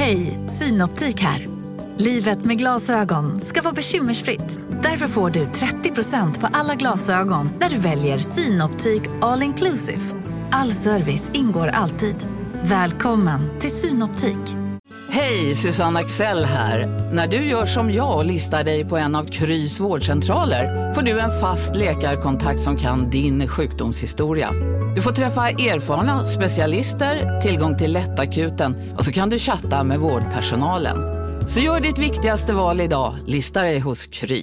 Hej, Synoptik här. Livet med glasögon ska vara bekymmersfritt. Därför får du 30% på alla glasögon när du väljer Synoptik All Inclusive. All service ingår alltid. Välkommen till Synoptik. Hej, Susanne Axel här. När du gör som jag och listar dig på en av Krys vårdcentraler får du en fast läkarkontakt som kan din sjukdomshistoria. Du får träffa erfarna specialister, tillgång till lättakuten och så kan du chatta med vårdpersonalen. Så gör ditt viktigaste val idag, lista dig hos Kry.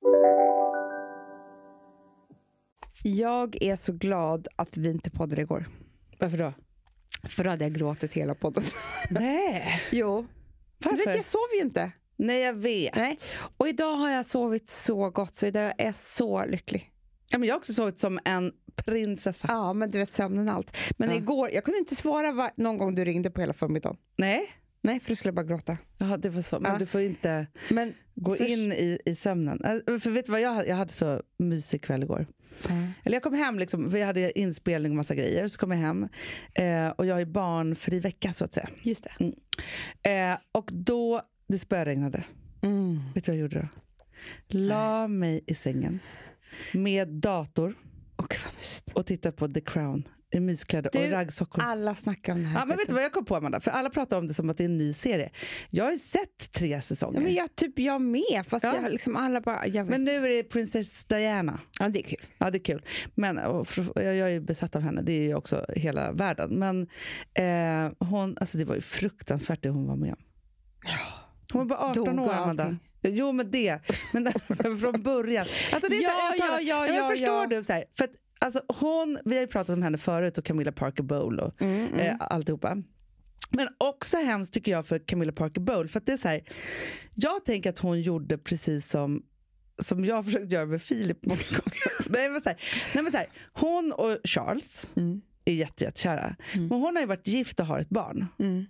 Jag är så glad att vi inte poddade igår. Varför då? För då hade jag gråtit hela podden. Nej. Jo. Varför? Jag sov ju inte. Nej, jag vet. Nej. Och idag har jag sovit så gott så idag är jag så lycklig. Ja, men jag har också sovit som en prinsessa. Ja, men du vet sömnen allt. Men igår, jag kunde inte svara någon gång du ringde på hela förmiddagen. Nej. Nej, för du skulle bara gråta. Ja, det var så. Men du får inte gå in i sömnen. För vet du vad, jag hade så mysig kväll igår. Eller jag kom hem liksom, för jag hade inspelning och massa grejer. Så kom jag hem och jag är barnfri vecka så att säga. Just det. Och då, det spöregnade. Vet du vad jag gjorde då? La mig i sängen med dator och tittade på The Crown i myskläder och raggsockor. Alla snackar om det här. Ja, men vet du vad jag kom på, Amanda? För alla pratar om det som att det är en ny serie. Jag har ju sett 3 säsonger. Ja, men jag med. Fast jag liksom alla bara... Men nu är det Princess Diana. Ja, det är kul. Ja, det är kul. Men jag är ju besatt av henne. Det är ju också hela världen. Men hon, alltså det var ju fruktansvärt det hon var med om. Hon var bara 18 år, Amanda. Jo, men från början. Alltså det är jag förstår du så här. För att alltså vi har ju pratat om henne förut och Camilla Parker Bowles och alltihopa. Men också hemskt tycker jag för Camilla Parker Bowles, för att det är så här, jag tänker att hon gjorde precis som jag försökt göra med Filip många gånger. Nej, men så här, hon och Charles är jättekära. Men hon har ju varit gift och har ett barn.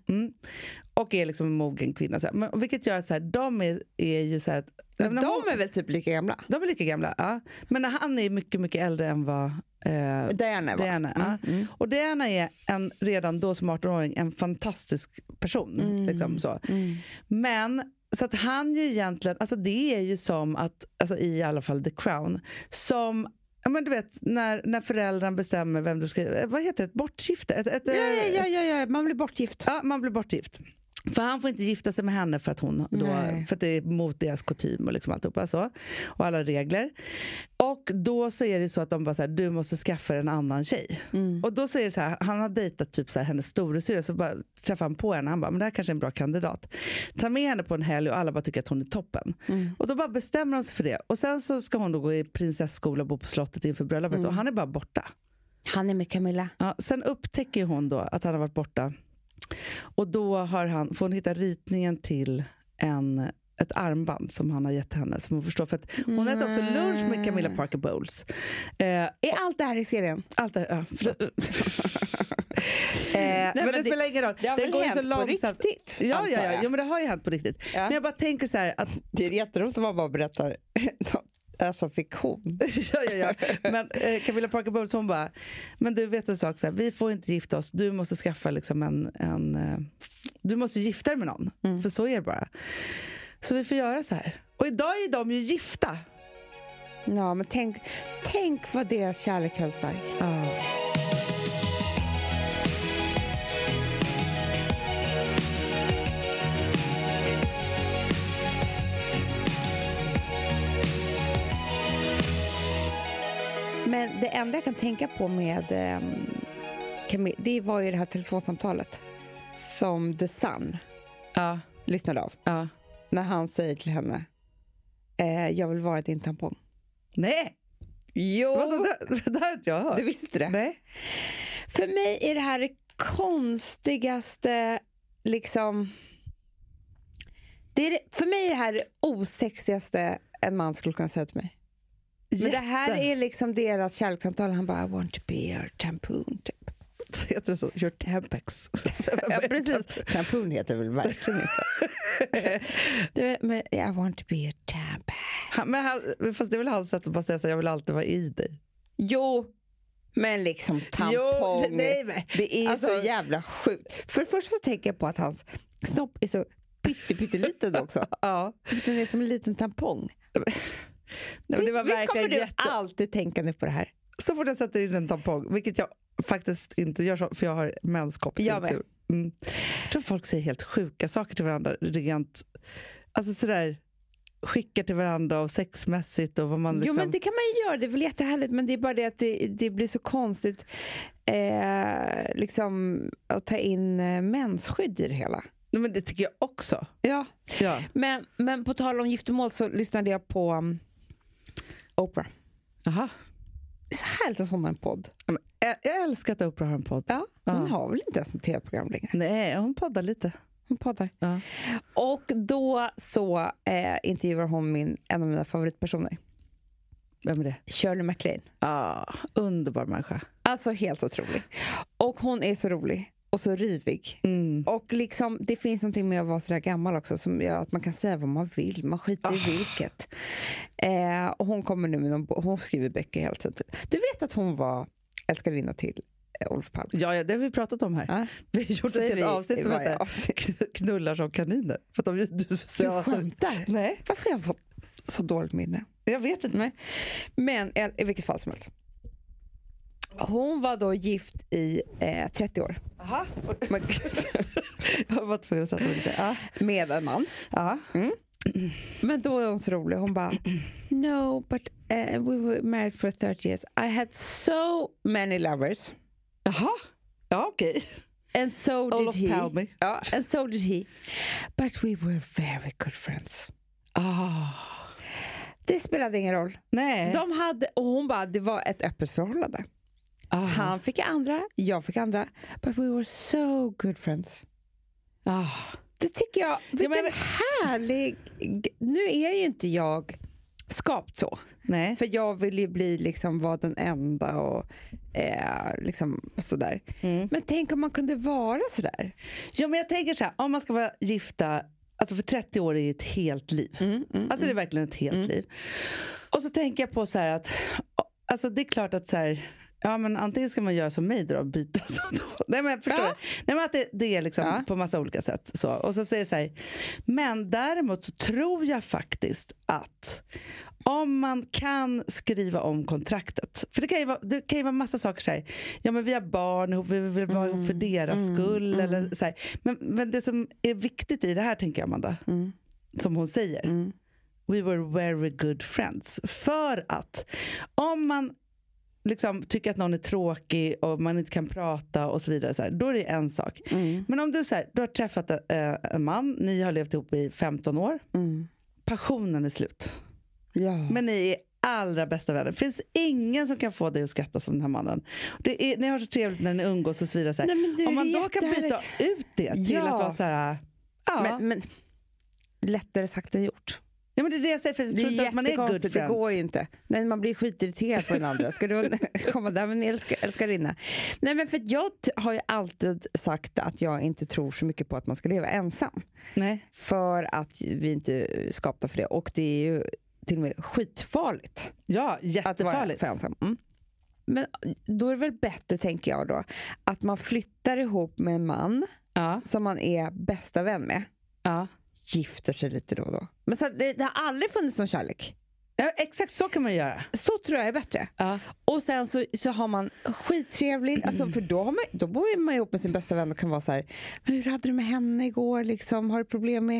Och är liksom en mogen kvinna. Så här. Men, vilket gör att så här, de är ju så här... De är väl typ lika gamla? De är lika gamla, ja. Men han är mycket, mycket äldre än vad Diana ja. Och Diana är redan då som 18-åring en fantastisk person. Liksom så. Men så att han ju egentligen... Alltså det är ju som att... Alltså i alla fall The Crown. Som... Ja, men du vet, när föräldrarna bestämmer vem du ska... Vad heter det? Ett bortgifte? Ja, man blir bortgift. Ja, man blir bortgift. För han får inte gifta sig med henne för att för att det är mot deras kutym och liksom alltihopa så. Och alla regler. Och då så är det så att de bara så här, du måste skaffa en annan tjej. Och då säger det så här, han har dejtat typ så här, hennes storasyrra, så bara träffar han på henne. Han bara, men det här kanske är en bra kandidat. Ta med henne på en helg och alla bara tycker att hon är toppen. Och då bara bestämmer de sig för det. Och sen så ska hon då gå i prinsessskola och bo på slottet inför bröllopet. Och han är bara borta. Han är med Camilla. Ja, sen upptäcker hon då att han har varit borta. Och då får hon hitta ritningen till ett armband som han har gett henne, som hon förstår, för att hon äter också lunch med Camilla Parker Bowles. Är allt det här i serien? Allt det här, förlåt. Men det spelar ingen roll. Det har väl går hänt så långsamt. på riktigt? Ja, men det har ju hänt på riktigt. Ja. Men jag bara tänker så här att det är jätteroligt att man bara berättar alltså fiktion. ja. Men Camilla Parker Bowles, hon bara, men du vet en sak så här, vi får inte gifta oss. Du måste skaffa liksom du måste gifta dig med någon. För så är det bara. Så vi får göra så här. Och idag är de ju gifta. Ja, men tänk vad deras kärlek höll stark. Ja. Men det enda jag kan tänka på med det var ju det här telefonsamtalet som The Sun lyssnade av. Ja. När han säger till henne, jag vill vara din tampong. Nej! Jo! Det har inte jag hört. Du visste inte det? Nej. För mig är det här det konstigaste liksom... För mig är det här det osexigaste en man skulle kunna säga till mig. Men det här är liksom deras kärlekssamtal. Han bara, I want to be your tampon typ. Heter det så? Your Tampex. Ja, precis. Tampon heter det väl verkligen inte. Men I want to be your Tampex. Fast det är väl hans sätt att bara säga så, jag vill alltid vara i dig. Jo, Men liksom tampong. Jo, nej. Det är så jävla sjukt. För det första så tänker jag på att hans snopp är så pytteliten också. Ja. Den är som en liten tampong. Nej, det var visst kommer du alltid tänka nu på det här? Så får jag sätta in en tampong, vilket jag faktiskt inte gör så, för jag har menskopp. Jag tror folk säger helt sjuka saker till varandra rent, alltså sådär, skickar till varandra och sexmässigt och vad man liksom... Jo, men det kan man ju göra, det är väl jättehärligt, men det är bara det att det blir så konstigt liksom att ta in mensskydd i det hela. Nej, men det tycker jag också. Ja. Men på tal om giftermål så lyssnade jag på Oprah. Jaha. Det är så härligt att hon har en podd. Jag älskar att Oprah har en podd. Ja, hon har väl inte ens en tv-program längre. Nej, hon poddar lite. Hon poddar. Ja. Och då så intervjuar hon en av mina favoritpersoner. Vem är det? Shirley MacLaine. Ja, underbar människa. Alltså helt otrolig. Och hon är så rolig. Och så rivig. Och liksom, det finns någonting med att vara så där gammal också som gör att man kan säga vad man vill. Man skiter i vilket. Och hon kommer nu med hon skriver böcker hela tiden. Du vet att hon var älskarinna till Olof Palme? Ja, det har vi pratat om här. Vi har gjort ett avsnitt som heter Knullar som kaniner. För att du skämtar? Nej. Varför har jag fått så dåligt minne? Jag vet inte. Nej. Men i vilket fall som helst. Hon var då gift i 30 år. Aha. Jag var tvungen att sätta lite. Med en man. Aha. Men då är hon så rolig. Hon bara, no, but we were married for 30 years. I had so many lovers. Jaha, ja okej. And so Olof did he. Palme. Ja, and so did he. But we were very good friends. Det spelade ingen roll. Nej. Och hon bara, det var ett öppet förhållande. Han fick andra, jag fick andra. But we were so good friends. Det tycker jag, vilken härlig... Nu är ju inte jag skapt så. Nej. För jag vill ju bli liksom vara den enda och liksom sådär. Men tänk om man kunde vara sådär. Ja, men jag tänker så här, om man ska vara gifta, alltså för 30 år är ett helt liv. Alltså det är verkligen ett helt liv. Och så tänker jag på så här att, alltså det är klart att så här, ja, men antingen ska man göra som mig då, byta så då. Nej, men förstår du? Nej, men att det är liksom på massa olika sätt så. Och så säger det så här, men däremot så tror jag faktiskt att om man kan skriva om kontraktet, för det kan ju vara massa saker så här, ja men vi har barn ihop, vi vill vara ihop för deras skull eller så här. Men det som är viktigt i det här, tänker jag, Amanda, som hon säger, we were very good friends, för att om man liksom tycker att någon är tråkig och man inte kan prata och så vidare så här, då är det en sak. Men om du så här, du har träffat en man, ni har levt ihop i 15 år, passionen är slut. Ja. Men ni är allra bästa vänner. Det finns ingen som kan få dig att skratta som den här mannen. Ni har så trevligt när ni umgås och så vidare. Så här. Nej, om man då kan byta ut det till att vara så här... Ja. Men lättare sagt än gjort. Ja, men det är det jag säger, för jag tror inte att man är good friends. Det går ju inte. Nej, man blir skitirriterad på den andra. Ska du komma där med en älskarinna? Nej, men för jag har ju alltid sagt att jag inte tror så mycket på att man ska leva ensam. Nej. För att vi inte skapar för det. Och det är ju till och med skitfarligt. Ja, jättefarligt. Att vara för ensam. Men då är det väl bättre, tänker jag då, att man flyttar ihop med en man som man är bästa vän med. Ja. Gifter sig lite då och då. Men så det har aldrig funnits någon kärlek. Ja, exakt så kan man göra. Så tror jag är bättre. Ja. Och sen så har man skittrevligt. Alltså, för då bor man ihop med sin bästa vän och kan vara så här, hur hade du med henne igår? Liksom, har du problem med...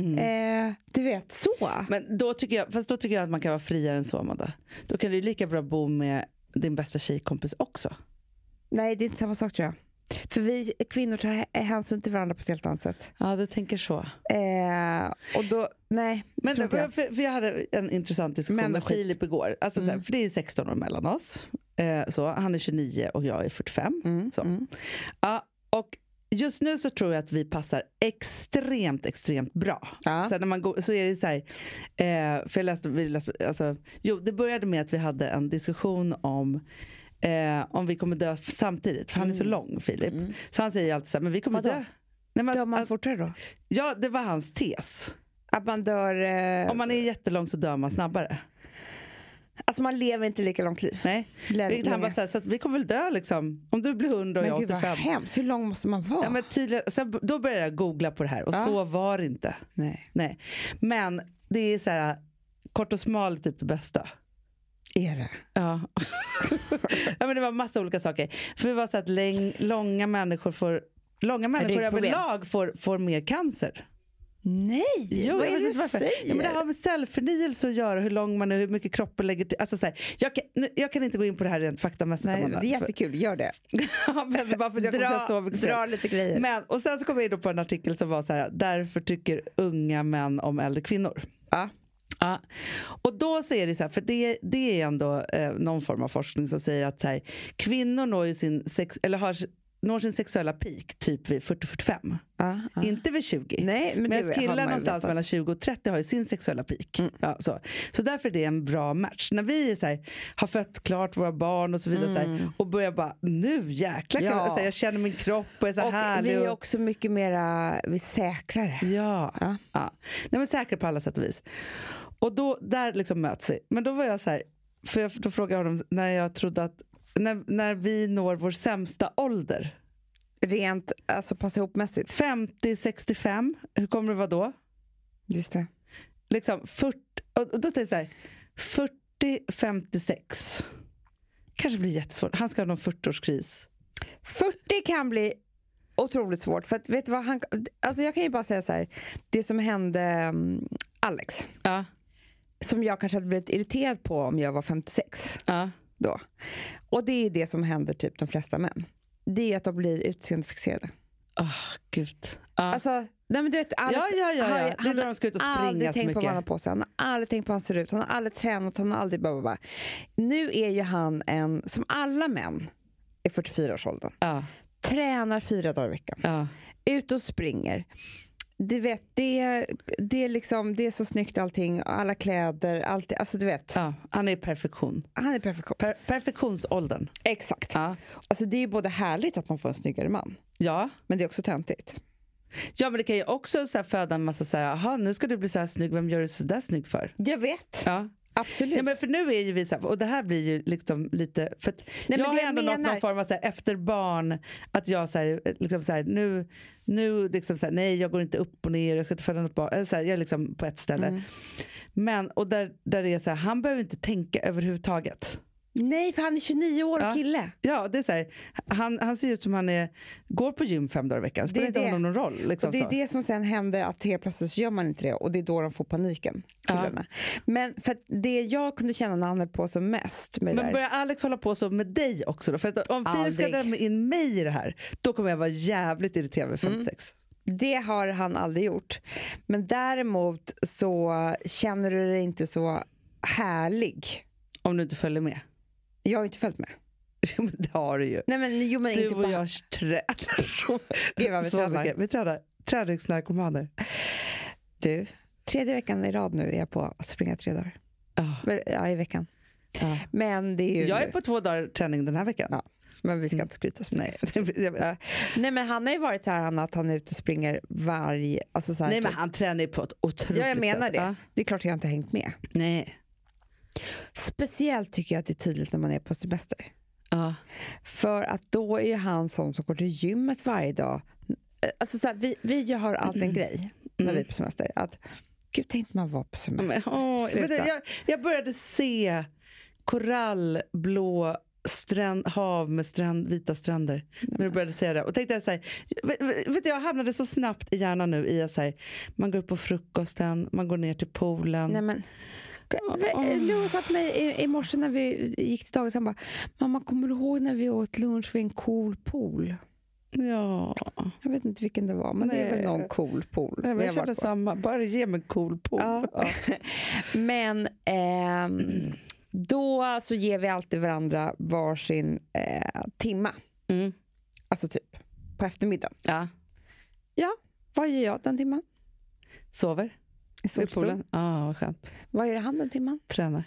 du vet, så. Men då tycker jag att man kan vara friare än så, Amanda. Då kan du lika bra bo med din bästa tjejkompis också. Nej, det är inte samma sak, tror jag. För vi kvinnor tar hänsyn till varandra på ett helt annat sätt. Ja, du tänker så. Och då, nej. Men för jag hade en intressant diskussion med Filip igår. Alltså, så här, för det är 16 år mellan oss. Så, han är 29 och jag är 45. Ja, och just nu så tror jag att vi passar extremt bra. Ja. Så när man går, så är det så här, för jag läste alltså, det började med att vi hade en diskussion om vi kommer dö samtidigt, för han är så lång, Filip. Så han säger alltid så här, men vi kommer dö. Nej, dör man fortare då? Ja, det var hans tes. Att man dör... Om man är jättelång så dör man snabbare. Alltså man lever inte lika långt liv. Nej, han bara så att vi kommer väl dö liksom. Om du blir 100 och jag 85. Men gud vad hemskt, hur lång måste man vara? Ja, men tydligen, sen, då började jag googla på det här och så var det inte. Nej. Men det är så här, kort och smal typ det bästa. Är det? Ja. Ja, men det var massa olika saker. För det var så att långa människor överlag får mer cancer. Nej, jo, vad är det du säger? Ja, men det har med cellförnyelse att göra, hur lång man är, hur mycket kroppen lägger till. Alltså, så här, jag kan inte gå in på det här rent faktamässigt. Nej, det är jättekul, gör det. Ja, men bara för att jag kommer säga så mycket dra lite grejer. Men, och sen så kom jag in på en artikel som var så här: därför tycker unga män om äldre kvinnor. Ja. Ja. Och då så är det så här, för det är ändå någon form av forskning som säger att så här, kvinnor når ju når sin sexuella peak typ vid 40-45. Inte vid 20. Nej, men killar någonstans mellan 20 och 30 har ju sin sexuella peak. Ja, så därför är det en bra match. När vi så här, har fött klart våra barn och så vidare så här, och börjar bara, nu jäklar jag känner min kropp och är så härlig. Vi är också mycket mera säkrare. Ja. Nej, men säkra på alla sätt och vis. Och då, där liksom möts vi. Men då var jag så här, då frågade jag honom när jag trodde att när vi når vår sämsta ålder. Rent, alltså passa ihop mässigt. 50-65, hur kommer det vara då? Just det. Liksom 40, och då tänkte jag så här, 40-56. Kanske blir jättesvårt. Han ska ha någon 40-årskris. 40 kan bli otroligt svårt. För att, vet du vad, alltså jag kan ju bara säga så här, det som hände Alex. Ja. Som jag kanske hade blivit irriterad på om jag var 56. Ja. Då. Och det är det som händer typ de flesta män. Det är att de blir utseendefixerade. Gud. Alltså, nej men du vet, Alex, det är då de ska ut och springa så mycket. Han har aldrig tänkt på vad han har på sig. Han har aldrig tänkt på hur han ser ut. Han har aldrig tränat. Han har aldrig bara. Nu är ju han som alla män i 44-årsåldern. Tränar 4 dagar i veckan. Ut och springer. Du vet, det är så snyggt allting, alla kläder, allt, alltså du vet. Ja, han är perfektion. Han är perfektion. Perfektionsåldern. Exakt. Ja. Alltså det är ju både härligt att man får en snyggare man. Ja. Men det är också töntigt. Ja, men det kan ju också så här föda en massa så här, aha, nu ska du bli så här snygg, vem gör du så där snygg för? Jag vet. Ja. Absolut. Ja, men för nu är ju vi så här, och det här blir ju liksom lite, för att jag har ändå någon form av så här, efter barn, att jag så här, liksom så här, nu liksom så här, nej, jag går inte upp och ner, jag ska inte föda något barn, så här, jag är liksom på ett ställe. Men, och där det är så här, han behöver inte tänka överhuvudtaget. Nej, för han är 29 år och kille. Ja, det är så här, han ser ut som han går på gym 5 dagar i veckan. Så det inte honom någon roll. Liksom, och det är det som sen händer, att helt plötsligt så gör man inte det. Och det är då de får paniken, killarna. Men för att det jag kunde känna när han är på som mest med men börjar Alex hålla på så med dig också då? För att om Filip ska lämna in mig i det här, då kommer jag vara jävligt irriterad med 56. Det har han aldrig gjort. Men däremot så känner du dig inte så härlig. Om du inte följer med. Jag har inte följt med. Jo, men det har du ju. Nej, men du inte och jag tränar så mycket. Vi tränar träningsnarkomaner. Du, 3:e veckan i rad nu är jag på att springa 3 dagar. Ja, i veckan. Men det är ju jag är på 2 dagar träning den här veckan. Ja. Men vi ska inte skryta så mycket. Nej, men han har ju varit så här att han är ute och springer varje... Alltså så här, nej, men han tränar ju på ett otroligt sätt. Ja, jag menar det. Ja. Det är klart jag inte har hängt med. Nej. Speciellt tycker jag att det är tydligt när man är på semester. För att då är ju han som går till gymmet varje dag. Alltså så här, vi har alltid en grej när vi är på semester. Att, gud, tänkte man vara på semester. Jag började se korallblå hav med vita stränder. När du började säga det. Och tänkte jag så här, vet du, jag hamnade så snabbt i hjärnan nu i att så här, man går upp på frukosten, man går ner till poolen. Nej, men Lou sa till mig i morse när vi gick till dagis, han bara, mamma, kommer du ihåg när vi åt lunch vid en cool pool? Ja. Jag vet inte vilken det var, men det är väl någon cool pool. Nej, men jag kände samma, bara ge mig en cool pool. Ja. Men då så ger vi alltid varandra varsin timma. Alltså typ på eftermiddagen. Ja, vad gör jag den timman? Sover. I solstolen. Vad skönt. Vad gör han den timman? Tränar.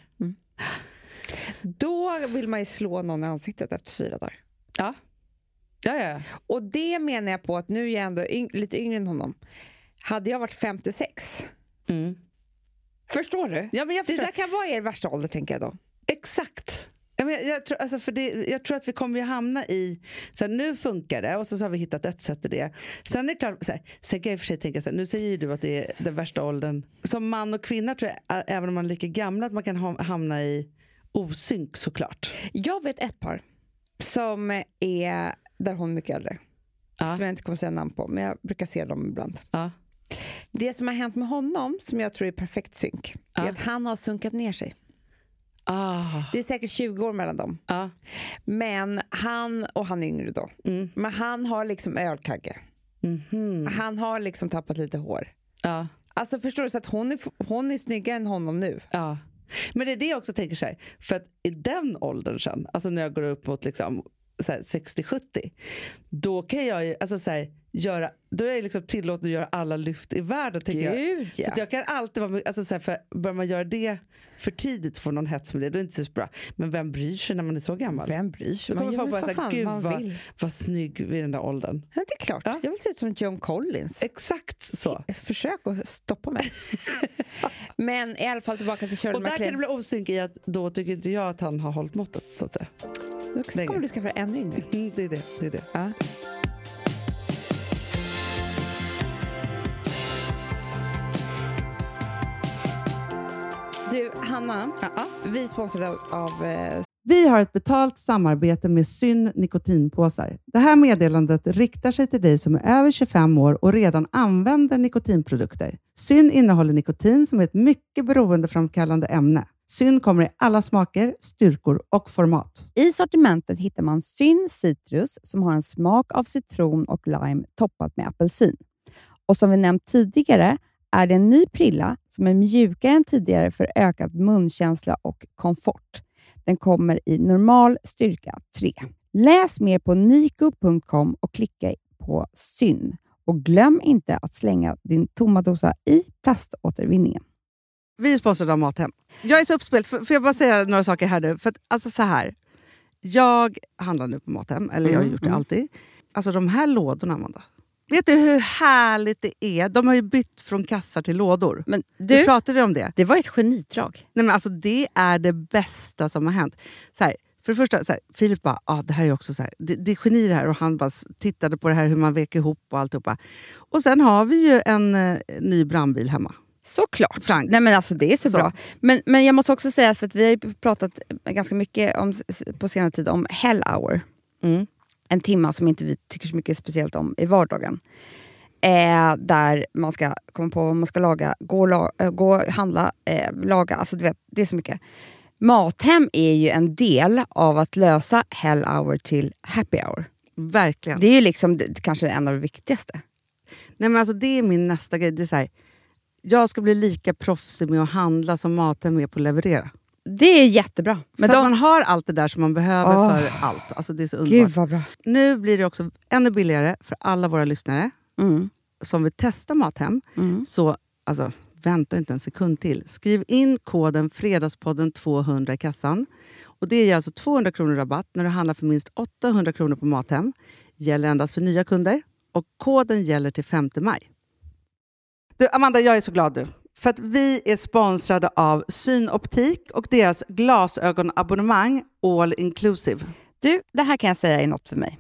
Då vill man ju slå någon i ansiktet efter 4 dagar. Ja. Och det menar jag på att nu är jag ändå lite yngre än honom. Hade jag varit 56. Förstår du? Ja, men jag förstår. Det där kan vara er värsta ålder, tänker jag då. Exakt. Jag tror att vi kommer att hamna i så här, nu funkar det och så har vi hittat ett sätt i det. Sen är det klart så här, sen kan jag i och för sig tänka så här, nu säger du att det är den värsta åldern som man och kvinna, tror jag, även om man är lika gamla, att man kan hamna i osynk såklart. Jag vet ett par som är där hon är mycket äldre. Som jag inte kommer säga namn på, men jag brukar se dem ibland. Det som har hänt med honom, som jag tror är perfekt synk, är att han har sunkat ner sig. Det är säkert 20 år mellan dem. Men han är yngre då. Men han har liksom ölkagge. Han har liksom tappat lite hår. Alltså förstår du, så att hon är snyggare än honom nu. Men det är det jag också tänker så här, för att i den åldern sen, alltså när jag går upp mot liksom 60-70, då kan jag ju alltså så här, då är jag liksom tillåten att göra alla lyft i världen, tänker jag. Så att jag kan alltid vara, alltså så här, för börjar man göra det för tidigt, får någon hets med det, då är det inte så bra. Men vem bryr sig när man är så gammal? Vem bryr sig? Då kommer folk bara säga, gud vad snygg vid den där åldern. Ja, det är klart. Jag vill se ut som John Collins. Exakt så. Försök att stoppa mig. Men i alla fall tillbaka till Shirley MacLaine. Och där kan det bli osynk i att då tycker inte jag att han har hållit måttet, så att säga. Då kommer du skaffa ännu yngre. Det är det. Ja. Du, Hanna, vi sponsrar av... Vi har ett betalt samarbete med Syn nikotinpåsar. Det här meddelandet riktar sig till dig som är över 25 år och redan använder nikotinprodukter. Syn innehåller nikotin som är ett mycket beroendeframkallande ämne. Syn kommer i alla smaker, styrkor och format. I sortimentet hittar man Syn Citrus som har en smak av citron och lime toppat med apelsin. Och som vi nämnt tidigare är det en ny prilla som är mjukare än tidigare för ökad munkänsla och komfort. Den kommer i normal styrka 3. Läs mer på niko.com och klicka på Syn. Och glöm inte att slänga din tomma dosa i plaståtervinningen. Vi är sponsrade av Mathem. Jag är så uppspelt. Får jag bara säga några saker här nu? För att, alltså så här. Jag handlar nu på Mathem. Eller jag har gjort det alltid. Alltså de här lådorna, Amanda. Vet du hur härligt det är? De har ju bytt från kassar till lådor. Men du pratade om det. Det var ett genidrag. Nej, men alltså det är det bästa som har hänt. Så här, för det första, så här, Filip bara, det här är också så här. Det är geni det här. Och han bara tittade på det här hur man vek ihop och alltihopa. Och sen har vi ju en ny brandbil hemma. Såklart. Franks. Nej, men alltså det är så bra. Men jag måste också säga, för att vi har ju pratat ganska mycket på senare tid om Hell Hour. En timma som inte vi tycker så mycket speciellt om i vardagen. Där man ska komma på vad man ska laga, gå handla, laga. Alltså du vet, det är så mycket. Mathem är ju en del av att lösa Hell Hour till Happy Hour. Verkligen. Det är ju liksom kanske en av de viktigaste. Nej, men alltså det är min nästa grej. Det är så här, jag ska bli lika proffsig med att handla som Mathem är på att leverera. Det är jättebra. Men så man har allt det där som man behöver för allt. Alltså det är så underbart. Gud vad bra. Nu blir det också ännu billigare för alla våra lyssnare som vill testa Mathem. Så alltså, vänta inte en sekund till. Skriv in koden Fredagspodden 200 i kassan. Och det är alltså 200 kronor rabatt när du handlar för minst 800 kronor på Mathem. Gäller endast för nya kunder. Och koden gäller till 5 maj. Du, Amanda, jag är så glad du. För att vi är sponsrade av Synoptik och deras glasögonabonnemang All Inclusive. Du, det här kan jag säga är något för mig.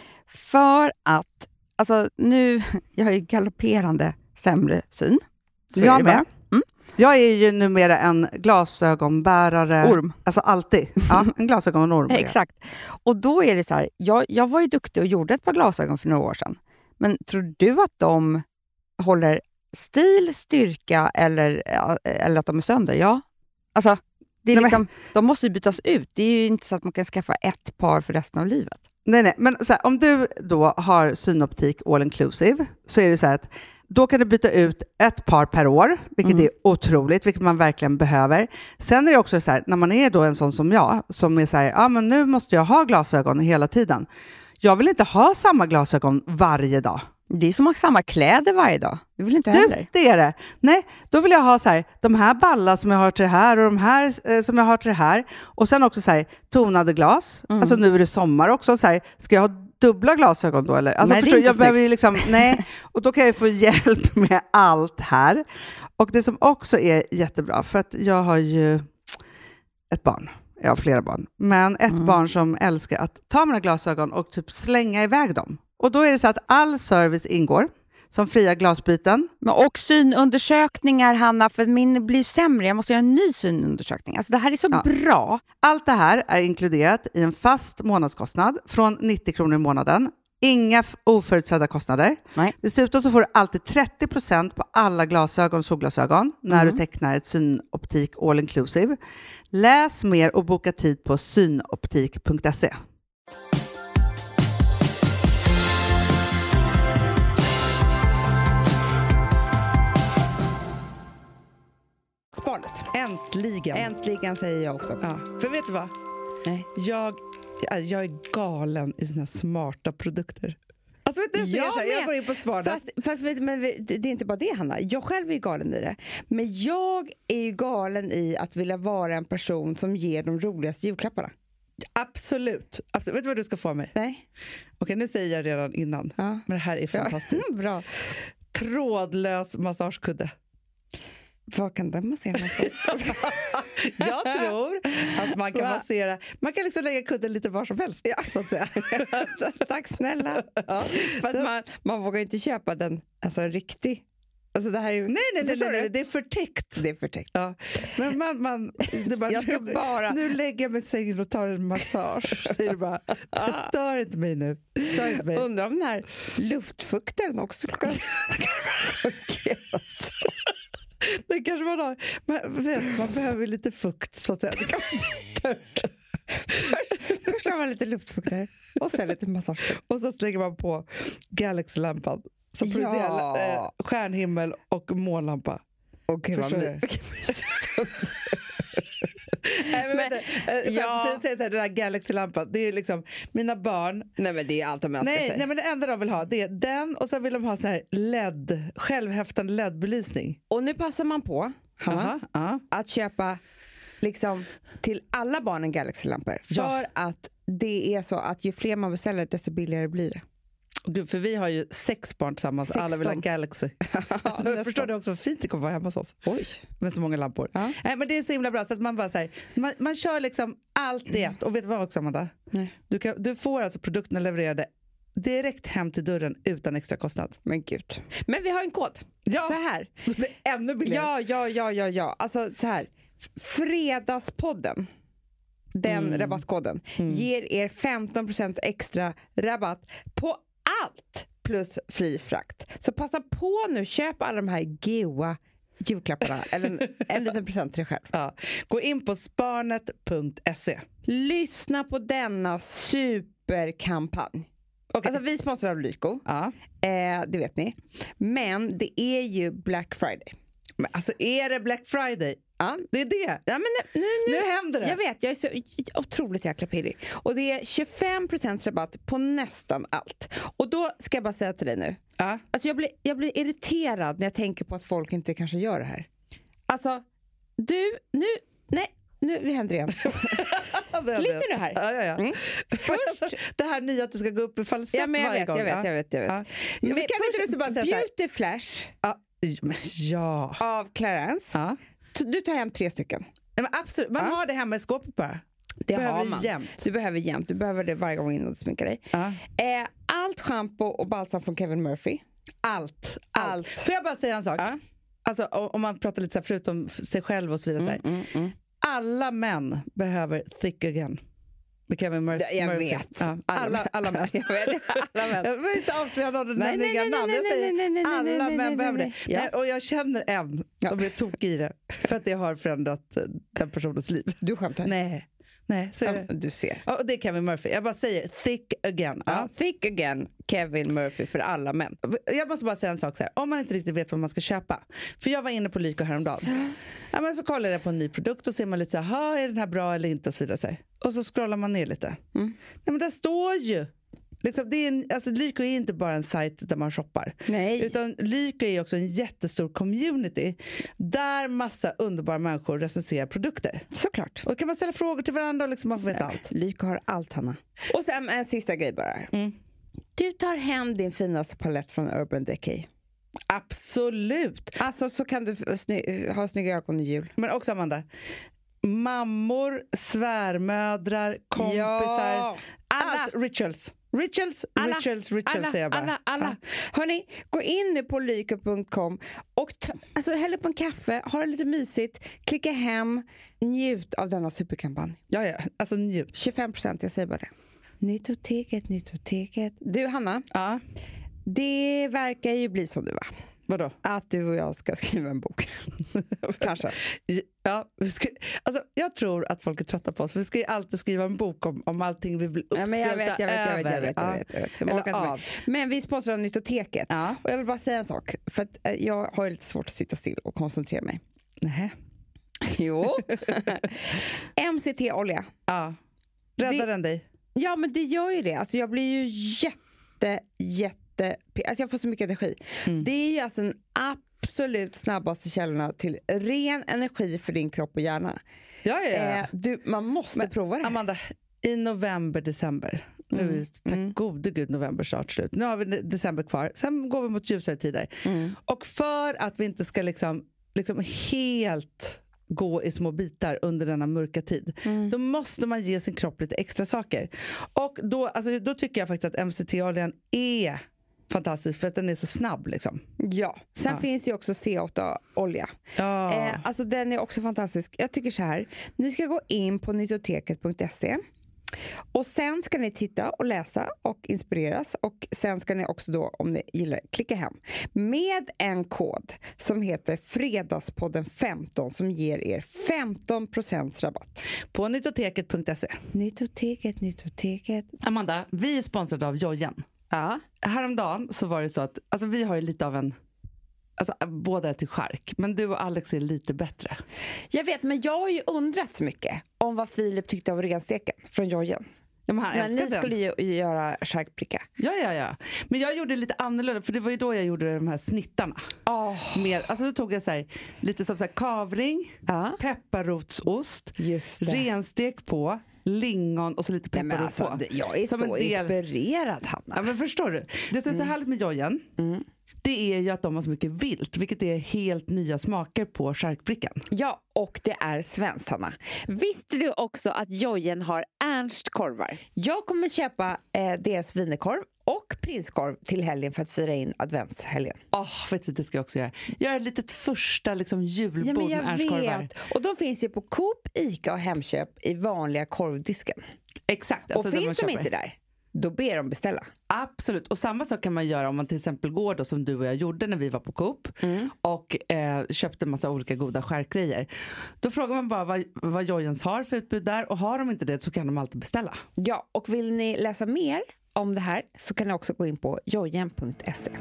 För att, alltså nu, jag har ju galopperande sämre syn. Så jag med. Jag är ju numera en glasögonbärare. Orm. Alltså alltid. Ja, en glasögonorm. Exakt. Och då är det så här, jag var ju duktig och gjorde ett par glasögon för några år sedan. Men tror du att de håller stil, styrka eller att de är sönder? Ja. Alltså, det är liksom, de måste ju bytas ut. Det är ju inte så att man kan skaffa ett par för resten av livet. Nej. Men så här, om du då har Synoptik All Inclusive så är det så här att då kan du byta ut ett par per år, vilket är otroligt, vilket man verkligen behöver. Sen är det också så här, när man är då en sån som jag, som är så här, men nu måste jag ha glasögon hela tiden. Jag vill inte ha samma glasögon varje dag. Det är som att ha samma kläder varje dag. Det vill inte heller. Det är det. Nej, då vill jag ha så här, de här ballar som jag har till det här och de här som jag har till det här. Och sen också så här, tonade glas. Alltså nu är det sommar också. Så här, ska jag ha dubbla glasögon då? Eller? Alltså, nej, förstår, jag behöver ju liksom, nej. Och då kan jag få hjälp med allt här. Och det som också är jättebra, för att jag har ju ett barn. Jag har flera barn. Men ett barn som älskar att ta mina glasögon och typ slänga iväg dem. Och då är det så att all service ingår. Som fria glasbyten. Och synundersökningar, Hanna, för min blir sämre. Jag måste göra en ny synundersökning. Alltså det här är så bra. Allt det här är inkluderat i en fast månadskostnad från 90 kronor i månaden. Inga oförutsedda kostnader. Nej. Dessutom så får du alltid 30% på alla glasögon och solglasögon när du tecknar ett synoptik all inclusive. Läs mer och boka tid på synoptik.se. Sparlet. Äntligen säger jag också. Ja, för vet du vad? Nej. Jag är galen i såna smarta produkter. Alltså vet du, jag går in på Sparnet. Men det är inte bara det, Hanna. Jag själv är galen i det. Men jag är ju galen i att vilja vara en person som ger de roligaste julklapparna. Absolut. Vet du vad du ska få mig? Nej. Okej, nu säger jag redan innan. Ja. Men det här är fantastiskt. Ja, bra. Trådlös massagekudde. Vad kan den massera? Jag tror att man kan massera. Man kan liksom lägga kudden lite var som helst. Ja, så att säga. Tack snälla. Ja. För att man vågar inte köpa den, alltså riktig. Alltså det här är, nej, det är förtäckt. Det är förtäckt. Ja. Men man du bara, nu lägger jag mig i sängen och tar en massage. Säger du bara, stör inte mig nu. Undrar om den här luftfukten också ska fungera så. Det kanske man har. Man behöver lite fukt så att säga. Först har man lite luftfuktare och sen lite massage. Och så lägger man på Galaxy-lampan som producerar stjärnhimmel och månlampa. Okej, förstår du? Jag säger så här, den här Galaxy-lampan, det är liksom mina barn. Nej, men det är allt de önskar sig. Nej, men det enda de vill ha, det är den, och så vill de ha så här LED, självhäftande LED-belysning. Och nu passar man på, Hanna, att köpa liksom till alla barnen Galaxy-lampor. För att det är så att ju fler man beställer, desto billigare blir det. Gud, för vi har ju 6 barn tillsammans. 16. Alla vill ha Galaxy. Så jag förstår det också, fint det kommer vara hemma hos oss. Oj. Med så många lampor. Ja. Nej, men det är så himla bra så att man bara säger, man kör liksom allt i ett. Och vet du vad också, Amanda? Nej. Du får alltså produkterna levererade direkt hem till dörren utan extra kostnad. Men gud. Men vi har en kod. Ja. Så här. Det blir ännu billigare. Ja. Alltså så här. Fredagspodden. Den rabattkoden ger er 15% extra rabatt på allt plus fri frakt. Så passa på nu, köp alla de här goa julklapparna eller en liten present till dig själv. Ja. Gå in på sparnet.se. Lyssna på denna superkampanj. Okay. Alltså vi sponsrar av Lyko. Ja. Det vet ni. Men det är ju Black Friday. Men alltså är det Black Friday? Ja. Det är det. Ja, men nu händer det. Jag vet, jag är så otroligt jäkla pirrig. Och det är 25% rabatt på nästan allt. Och då ska jag bara säga till dig nu. Ja. Alltså jag blir irriterad när jag tänker på att folk inte kanske gör det här. Alltså, nu händer det igen. Lyssna nu här. Ja. Mm. Först, det här nya att du ska gå upp i falsett varje gång. Jag vet. Ja. Men kan inte du bara säga Beauty Flash av Clarence. Ja. Du tar hem 3 stycken. Men absolut, man har det hemma i skåpet bara. Det har man. Jämt. Du behöver jämt. Du behöver det varje gång innan du sminkar dig. Allt shampoo och balsam från Kevin Murphy. Allt. Får jag bara säga en sak? Alltså om man pratar lite så här, förutom sig själv och så vidare. Alla män behöver Thick Again. Med Kevin Murphy. Jag vet. Ja. Alla män. Jag vet. Alla män. Jag vill inte avslöja någon nämliga namn. Jag säger alla män behöver det. Ja. Och jag känner en som är tokig i det. För att det har förändrat den personens liv. Du skämtar? Nej, så är det. Du ser. Och det är Kevin Murphy. Jag bara säger Thick Again. Ja. Thick Again, Kevin Murphy för alla män. Jag måste bara säga en sak så här. Om man inte riktigt vet vad man ska köpa. För jag var inne på Lyko häromdagen. Ja, men så kollar jag på en ny produkt och ser man lite så här, är den här bra eller inte och så vidare. Så här. Och så scrollar man ner lite. Nej, men där står ju. Liksom, alltså Lyko är inte bara en sajt där man shoppar. Nej. Utan Lyko är också en jättestor community där massa underbara människor recenserar produkter. Såklart. Och kan man ställa frågor till varandra och liksom man får veta allt. Lyko har allt, Hanna. Och sen en sista grej bara. Du tar hem din finaste palett från Urban Decay. Absolut. Alltså så kan du ha snygga ögon i jul. Men också Amanda, mammor, svärmödrar, kompisar. Allt rituals. Rituals säger jag bara. Alla. Hörrni, gå in nu på lyko.com och häll upp en kaffe, ha det lite mysigt, klicka hem, njut av denna superkampanj. Ja, alltså njut. 25%, jag säger bara det. Nyttoteket. Du, Hanna. Ja. Det verkar ju bli som du, va? Vadå? Att du och jag ska skriva en bok. Kanske. Ja, alltså, jag tror att folk är trötta på oss. Vi ska ju alltid skriva en bok om allting vi blir uppspelta jag vet. Men vi sponsrar Nyttoteket. Ja. Och jag vill bara säga en sak. För att jag har lite svårt att sitta still och koncentrera mig. Nej. Jo. MCT-olja. Ja. Räddar den dig? Ja, men det gör ju det. Alltså jag blir ju jätte alltså jag får så mycket energi. Det är ju alltså den absolut snabbaste källorna till ren energi för din kropp och hjärna. Ja. Man måste prova det här. Amanda, i november, december. Nu tack gode gud november snart slut. Nu har vi december kvar. Sen går vi mot ljusare tider. Och för att vi inte ska liksom helt gå i små bitar under denna mörka tid. Då måste man ge sin kropp lite extra saker. Och då tycker jag faktiskt att MCT-oljan är fantastisk för att den är så snabb liksom. Ja, sen finns det ju också C8-olja. Ja. Alltså den är också fantastisk. Jag tycker så här, ni ska gå in på nyttoteket.se och sen ska ni titta och läsa och inspireras och sen ska ni också då, om ni gillar, klicka hem med en kod som heter Fredagspodden 15 som ger er 15% rabatt. På nyttoteket.se. Nyttoteket. Amanda, vi är sponsrade av Jojen. Ja. Häromdagen så var det så att alltså, vi har ju lite av en båda är till skärk, men du och Alex är lite bättre. Jag vet, men jag har ju undrat så mycket om vad Filip tyckte av rensteken från Jojen. Men ni skulle ju göra skärkbricka. Ja. Men jag gjorde lite annorlunda, för det var ju då jag gjorde de här snittarna. Alltså då tog jag så här, lite som så här kavring, pepparrotsost, renstek på, lingon och så lite pepparrot på. Jag är som så inspirerad, Hanna. Ja, men förstår du? Det som är så härligt med Jojen, det är ju att de har så mycket vilt, vilket är helt nya smaker på skärkbrickan. Ja, och det är svenskt, Hanna. Visste du också att Jojen har Ernst-korvar? Jag kommer köpa deras wienerkorv och prinskorv till helgen för att fira in adventshelgen. Vet du, det ska jag också göra. Göra ett litet första julbord med Ernst-korvar. Och de finns ju på Coop, Ica och Hemköp i vanliga korvdisken. Exakt. Och finns de inte där, då ber de beställa. Absolut. Och samma sak kan man göra om man till exempel går då, som du och jag gjorde när vi var på Coop och köpte en massa olika goda skärkgrejer. Då frågar man bara vad Jojens har för utbud där, och har de inte det så kan de alltid beställa. Ja, och vill ni läsa mer om det här så kan ni också gå in på jojen.se.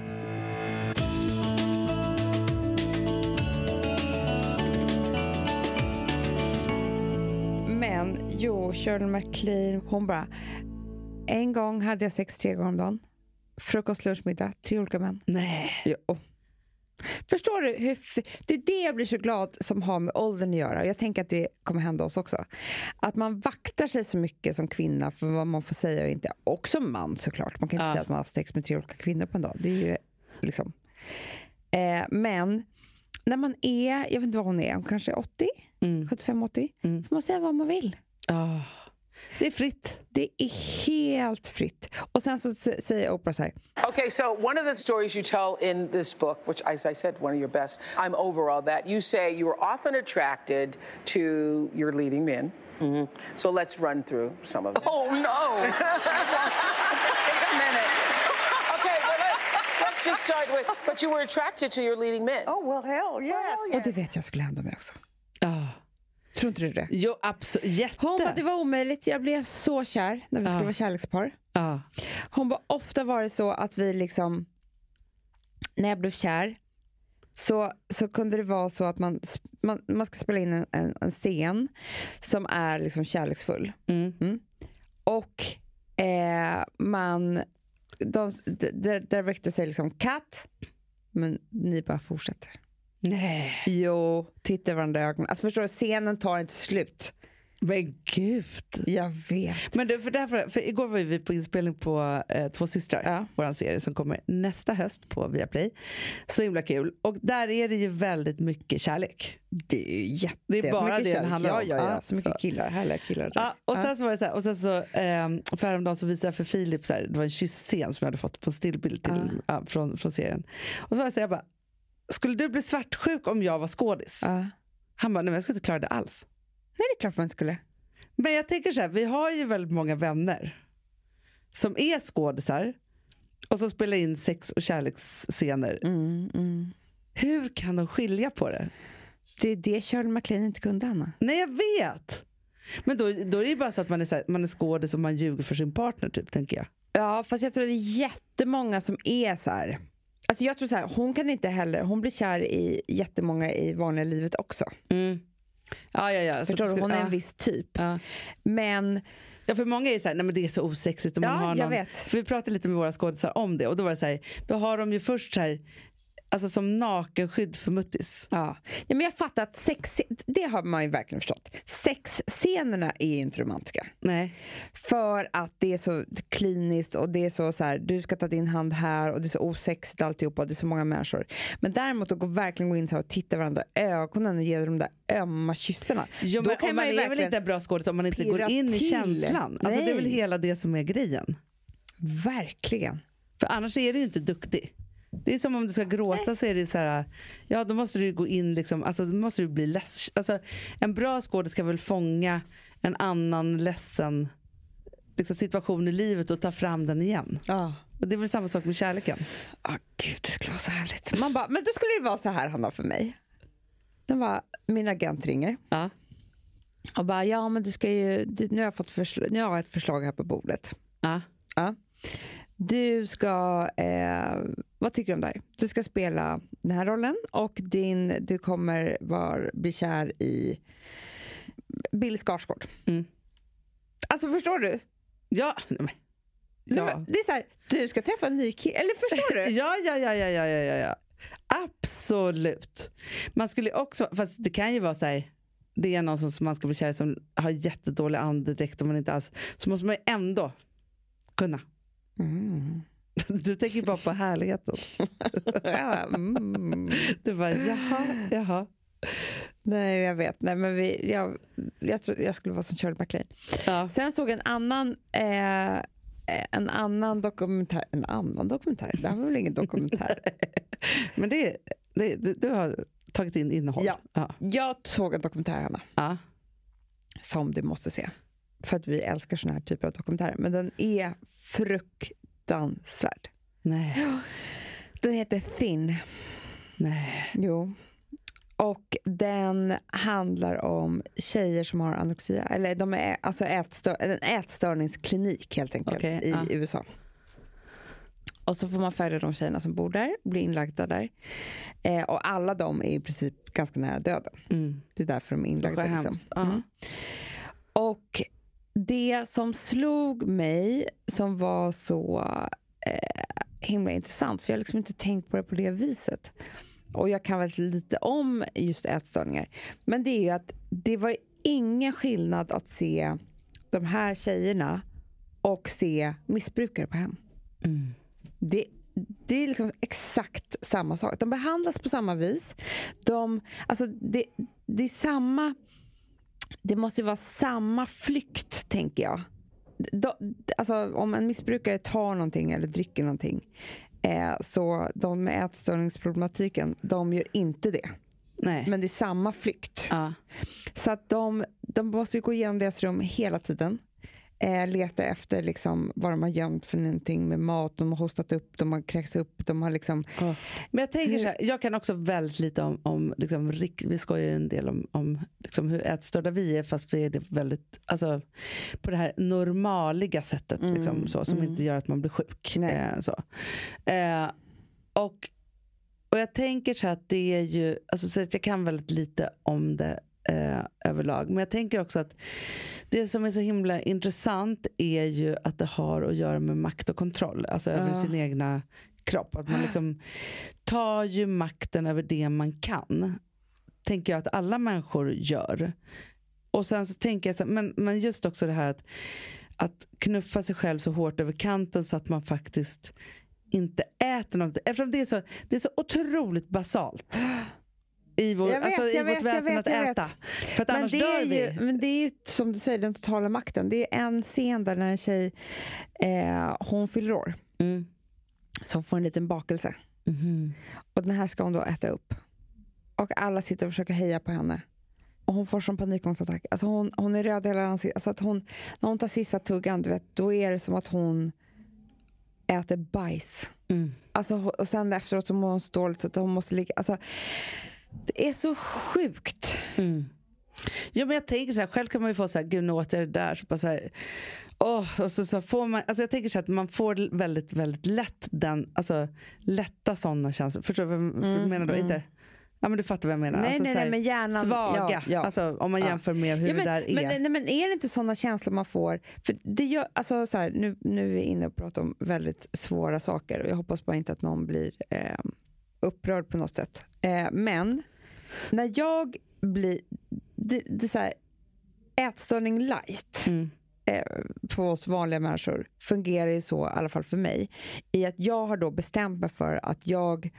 Men Shirley MacLaine, hon bara: en gång hade jag sex 3 gånger om dagen. Frukost, lunch, middag. 3 olika män. Nej. Jo. Förstår du? Det är det jag blir så glad som har med åldern att göra. Jag tänker att det kommer hända oss också. Att man vaktar sig så mycket som kvinna för vad man får säga och inte. Och som man såklart. Man kan inte säga att man har haft sex med 3 olika kvinnor på en dag. Det är ju liksom... men när man är... Jag vet inte vad hon är. Hon kanske är 80? 75-80? Får man säga vad man vill. Det är fritt. Det är helt fritt. Och sen så säger Oprah så här. Okay, so one of the stories you tell in this book, which as I said, one of your best, I'm over all that. You say you were often attracted to your leading men. So let's run through some of them. Oh no! Wait a minute. Okay, well, let's just start with, but you were attracted to your leading men. Oh, well, hell yes. Och det vet jag skulle hända mig också. Tror inte du det? Jo, absolut. Jätte. Hon bara, det var omöjligt. Jag blev så kär när vi skulle vara kärlekspar. Hon bara, ofta var det så att vi liksom, när jag blev kär så kunde det vara så att man ska spela in en scen som är liksom kärleksfull. Och där väckte sig liksom katt, men ni bara fortsätter. Nej. Jo, titta varandra i ögonen. Alltså förstår du, scenen tar inte slut. Men gud. Jag vet. Men du, för igår var vi på inspelning på Två systrar, vår serie som kommer nästa höst på Viaplay. Så himla kul. Och där är det ju väldigt mycket kärlek. Det är det är bara det handlar om. Ja, så mycket killar, härliga killar. Ja, och sen så var det så här, och sen så för häromdagen så visade jag för Filip så här, det var en kyssscen som jag hade fått på stillbild till, från serien. Och så var jag så här, jag bara, skulle du bli svartsjuk om jag var skådis? Han bara, nej men jag skulle inte klara det alls. Nej, det är klart man skulle. Men jag tänker så här, vi har ju väldigt många vänner som är skådisar och som spelar in sex- och kärleksscener. Hur kan de skilja på det? Det är det Shirley MacLaine inte kunde, Anna. Nej, jag vet. Men då är det ju bara så att man är skådis och man ljuger för sin partner, typ, tänker jag. Ja, fast jag tror det är jättemånga som är så här. Alltså jag tror så här, hon kan inte heller, hon blir kär i jättemånga i vanliga livet också. Ja. Förstår du, hon är en viss typ. Ja. Men... Ja, för många är så här, nej men det är så osexigt. Och man har jag vet. För vi pratade lite med våra skådisar om det. Och då var det så här, då har de ju först så här, alltså som nakenskydd för muttis. Ja, men jag fattar att det har man ju verkligen förstått. Sexscenerna är ju inte romantiska. Nej. För att det är så kliniskt och det är så här, du ska ta din hand här och det är så osexigt alltihopa och det är så många människor. Men däremot att verkligen gå in så här och titta varandra i ögonen och ge de där ömma kyssarna. Jo, men kan man är väl inte en bra skådis om man inte går in i känslan. Alltså, det är väl hela det som är grejen. Verkligen. För annars är det ju inte duktig. Det är som om du ska gråta. Så är det så här, ja då måste du gå in liksom, alltså då måste du bli ledsen. Alltså en bra skådespelare ska väl fånga en annan ledsen liksom, situation i livet och ta fram den igen. Ja. Och det är väl samma sak med kärleken. Gud, det skulle vara så härligt. Man bara, men då skulle det vara så här, Hanna, för mig. Den var, min agent ringer. Ja. Och bara, ja men du ska ju, nu har jag fått nu har jag ett förslag här på bordet. Ja. Ja. Du ska, vad tycker du om det här? Du ska spela den här rollen och du kommer bli kär i Bill Skarsgård. Alltså förstår du? Ja. Ja. Det är så här, du ska träffa en ny kille, eller förstår du? Ja. Absolut. Man skulle också, fast det kan ju vara så här, det är någon som man ska bli kär som har jättedålig andedräkt och man inte alls, så måste man ju ändå kunna. Du tänker bara på härligheten. Du bara, jaha. Nej, jag vet. Nej, men jag tror jag skulle vara som Shirley MacLaine. Ja. Sen såg en annan dokumentär. En annan dokumentär? Det här var väl ingen dokumentär. Men du har tagit in innehåll. Ja. Jag såg en dokumentär, Hanna. Ja. Som du måste se. För att vi älskar såna här typer av dokumentärer. Men den är fruktansvärd. Nej. Den heter Thin. Nej. Jo. Och den handlar om tjejer som har anorexia. Eller de är alltså en ätstörningsklinik helt enkelt i USA. Och så får man följa de tjejerna som bor där, blir inlagda där. Och alla de är i princip ganska nära döden. Det är därför de är inlagda. Liksom. Och det som slog mig, som var så himla intressant, för jag har liksom inte tänkt på det viset. Och jag kan väl lite om just ätstörningar. Men det är ju att det var ingen skillnad att se de här tjejerna och se missbrukare på hem. Det är liksom exakt samma sak. De behandlas på samma vis. Det är samma... Det måste ju vara samma flykt, tänker jag. Alltså om en missbrukare tar någonting eller dricker någonting, så de med ätstörningsproblematiken, de gör inte det. Nej. Men det är samma flykt. Ja. Så att de måste ju gå igenom deras rum hela tiden. Leta efter liksom vad de har gömt för någonting med mat. De har hostat upp, de har kräkts upp, de har liksom... Ja. Men jag tänker så här, jag kan också väldigt lite om liksom, vi skojar ju en del om liksom, hur ätstörda vi är, fast vi är det väldigt, alltså på det här normaliga sättet liksom, så, som inte gör att man blir sjuk. Och jag tänker så här att det är ju, alltså så att jag kan väldigt lite om det överlag, men jag tänker också att det som är så himla intressant är ju att det har att göra med makt och kontroll, alltså över sin egna kropp, att man liksom tar ju makten över det man kan, tänker jag att alla människor gör, Och sen så tänker jag så, men just också det här att knuffa sig själv så hårt över kanten så att man faktiskt inte äter något. Eftersom det är så otroligt basalt i vårt väsen att äta. För att annars dör vi. Men det är ju som du säger, den totala makten. Det är en scen där när en tjej hon fyller år. Så hon får en liten bakelse. Och den här ska hon då äta upp. Och alla sitter och försöker heja på henne. Och hon får som panikångestattack. Alltså hon är röd hela ansiktet. Alltså att när hon tar sista tuggan, du vet, då är det som att hon äter bajs. Alltså, och sen efteråt så mår hon så dåligt så att hon måste ligga. Alltså, det är så sjukt. Ja, men jag tänker så här, själv kan man ju få så här, gud, nu åt jag det där. Så bara så här, och så får man, alltså jag tänker så att man får väldigt, väldigt lätt den, alltså lätta sådana känslor. Förstår du vad jag menar då? Inte... Ja, men du fattar vad jag menar. Nej, alltså, nej, men hjärnan... Svaga, ja. Alltså, om man jämför med hur det där är. Men är det inte sådana känslor man får? För det gör, alltså, så här, nu är vi inne och pratar om väldigt svåra saker. Och jag hoppas bara inte att någon blir upprörd på något sätt. Men när jag blir... Det är så här, ätstörning light... på oss vanliga människor fungerar ju så, i alla fall för mig, i att jag har då bestämt mig för att jag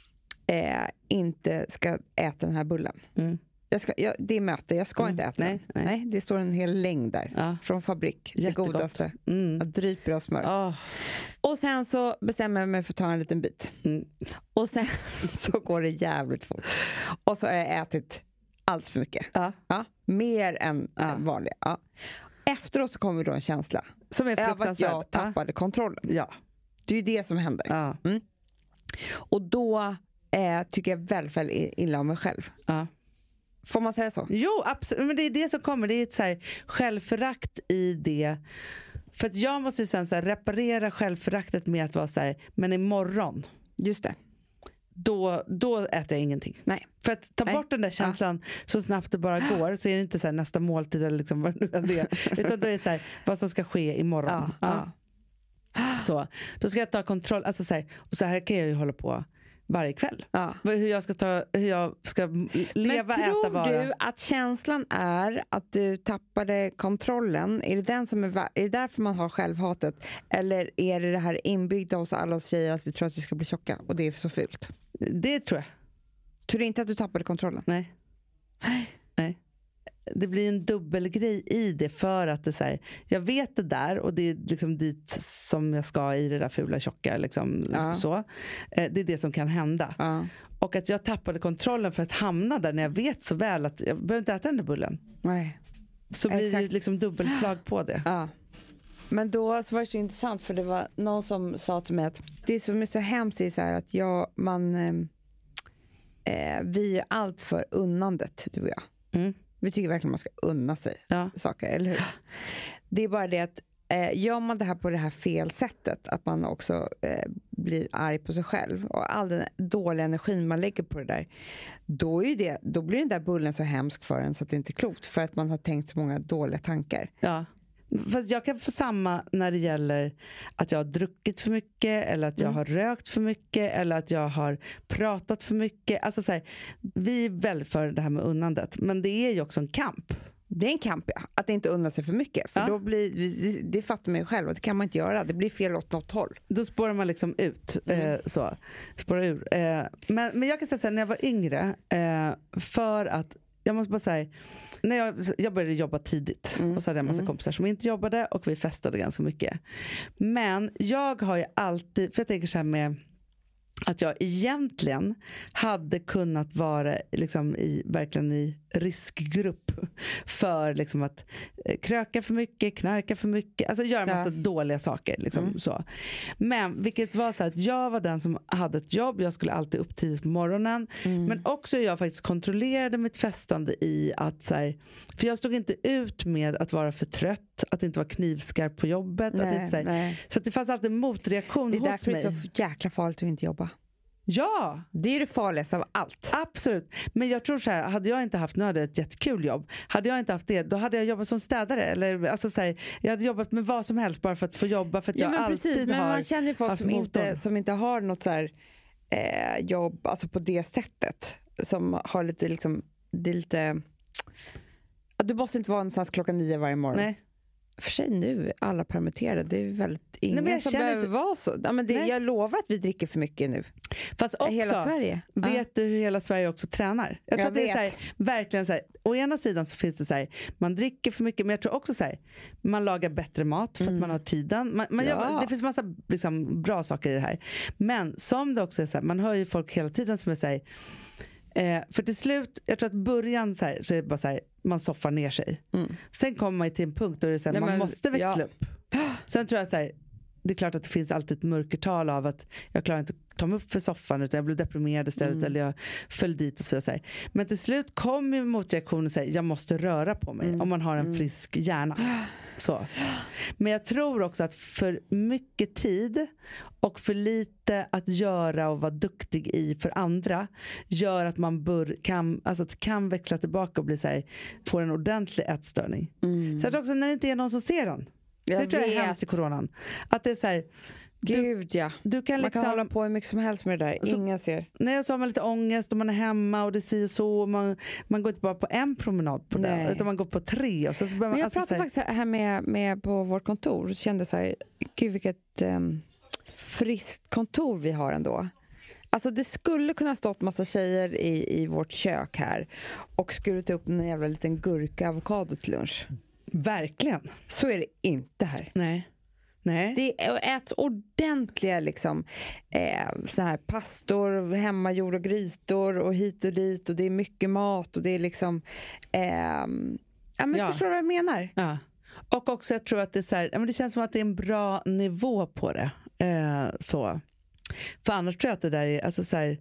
inte ska äta den här bullen. Det är möte, jag ska inte äta den. Nej, det står en hel längd där från fabrik. Jättegott. Det godaste. Att dryper av smör. Och sen så bestämmer jag mig för att ta en liten bit. Och sen så går det jävligt fort. Och så har jag ätit alls för mycket. Mer än vanligt. Efteråt så kommer då en känsla som är fruktansvärd. Att jag tappade kontrollen. Det är ju det som händer. Och då tycker jag väldigt illa om mig själv. Får man säga så? Jo, absolut. Men det är det som kommer. Det är ett så här självförakt i det. För att jag måste ju sen så här reparera självföraktet med att vara så här, men imorgon. Just det. Då äter jag ingenting. Nej. För att ta bort den där känslan så snabbt det bara går, så är det inte så här nästa måltid eller liksom vad det nu är. Utan då är det så här, vad som ska ske imorgon. Så, då ska jag ta kontroll. Alltså så här, och så här kan jag ju hålla på varje kväll. Hur jag ska leva, äta, vara. Men tror du att känslan är att du tappade kontrollen? Är det därför man har självhatet? Eller är det här inbyggda hos alla oss tjejer att vi tror att vi ska bli tjocka och det är så fult? Det tror jag. Tror du inte att du tappade kontrollen? Nej. Det blir en dubbelgrej i det, för att det så här, jag vet det där och det är liksom dit som jag ska i det där fula tjocka liksom, så. Det är det som kan hända. Och att jag tappade kontrollen för att hamna där när jag vet så väl att jag behöver inte äta den där bullen. Nej. Så blir det liksom dubbelslag på det. Men då så var det så intressant, för det var någon som sa till mig att det som är så hemskt är så här att vi är allt för unnandet, du och jag. Vi tycker verkligen man ska unna sig saker, eller hur? Det är bara det att gör man det här på det här fel sättet, att man också blir arg på sig själv och all den dåliga energin man lägger på det där, då blir den där bullen så hemsk för en så att det inte är klokt, för att man har tänkt så många dåliga tankar. Fast jag kan få samma när det gäller att jag har druckit för mycket, eller att jag har rökt för mycket, eller att jag har pratat för mycket. Alltså så här, vi är väl för det här med unnandet, men det är ju också en kamp. Det är en kamp, att inte unna sig för mycket. För då blir, det fattar man ju själv, och det kan man inte göra. Det blir fel åt något håll. Då spårar man liksom ut. Spårar ur. Men jag kan säga så här, när jag var yngre, för att, jag måste bara säga, när jag började jobba tidigt och så hade jag en massa kompisar som inte jobbade och vi festade ganska mycket. Men jag har ju alltid, för jag tänker så här med att jag egentligen hade kunnat vara liksom verkligen i riskgrupp för liksom att kröka för mycket, knarka för mycket, alltså göra massa dåliga saker liksom, så. Men vilket var så att jag var den som hade ett jobb, jag skulle alltid upp tidigt på morgonen, men också jag faktiskt kontrollerade mitt festande i att så här, för jag stod inte ut med att vara för trött, att inte vara knivskarp på jobbet, att inte, så att det fanns alltid en motreaktion hos mig. Det är därför det är så jäkla farligt att inte jobba. Ja, det är det farligaste av allt. Absolut. Men jag tror så här, hade jag inte haft, nu hade jag ett jättekul jobb. Hade jag inte haft det, då hade jag jobbat som städare, eller alltså så här, jag hade jobbat med vad som helst bara för att få jobba, för att jag alltid precis, men har man känner ju folk som inte har något så här jobb, alltså på det sättet, som har lite liksom, det är lite, Att du måste inte vara någonstans 9 varje morgon. Nej. För sig nu, alla permitterade, det är väldigt ingen som behöver vara så. Ja, men jag lovar att vi dricker för mycket nu. Fast också, hela Sverige. Vet du hur hela Sverige också tränar? Jag tror att det är så här, verkligen så här, å ena sidan så finns det så här, man dricker för mycket, men jag tror också så här, man lagar bättre mat för att man har tiden. Det finns massa liksom, bra saker i det här. Men som det också är så här, man hör ju folk hela tiden som är så här, för till slut, jag tror att början så är det bara så här, man soffar ner sig. Sen kommer man till en punkt då det är så här, man måste växla upp. Sen tror jag så här, det är klart att det finns alltid ett mörkertal av att jag klarar inte att ta mig upp för soffan utan jag blir deprimerad istället eller jag föll dit och så vidare. Men till slut kommer ju motreaktionen och säger jag måste röra på mig om man har en frisk hjärna. Så. Men jag tror också att för mycket tid och för lite att göra och vara duktig i för andra gör att man kan växla tillbaka och bli så här, få en ordentlig ätstörning. Så jag tror också när det inte är någon som ser den. Det tror jag är hemskt i coronan. Att det är så här, du kan man kan hålla på hur mycket som helst med det där. Ingen ser. Nej, och så har man lite ångest och man är hemma och det ser så. Man går inte bara på en promenad på det, utan man går på 3. Och så börjar man, men jag pratade faktiskt här med på vårt kontor och kände så här, gud vilket friskt kontor vi har ändå. Alltså det skulle kunna stått massa tjejer i vårt kök här och skurit upp en jävla liten gurka avokado till lunch. Verkligen. Så är det inte här. Nej. Det äts ordentliga liksom så här pastor, hemmagjorda grytor och hit och dit och det är mycket mat och det är liksom förstår du vad jag menar? Ja. Och också jag tror att det är så här, det känns som att det är en bra nivå på det. Så. För annars tror jag att det där är alltså så här,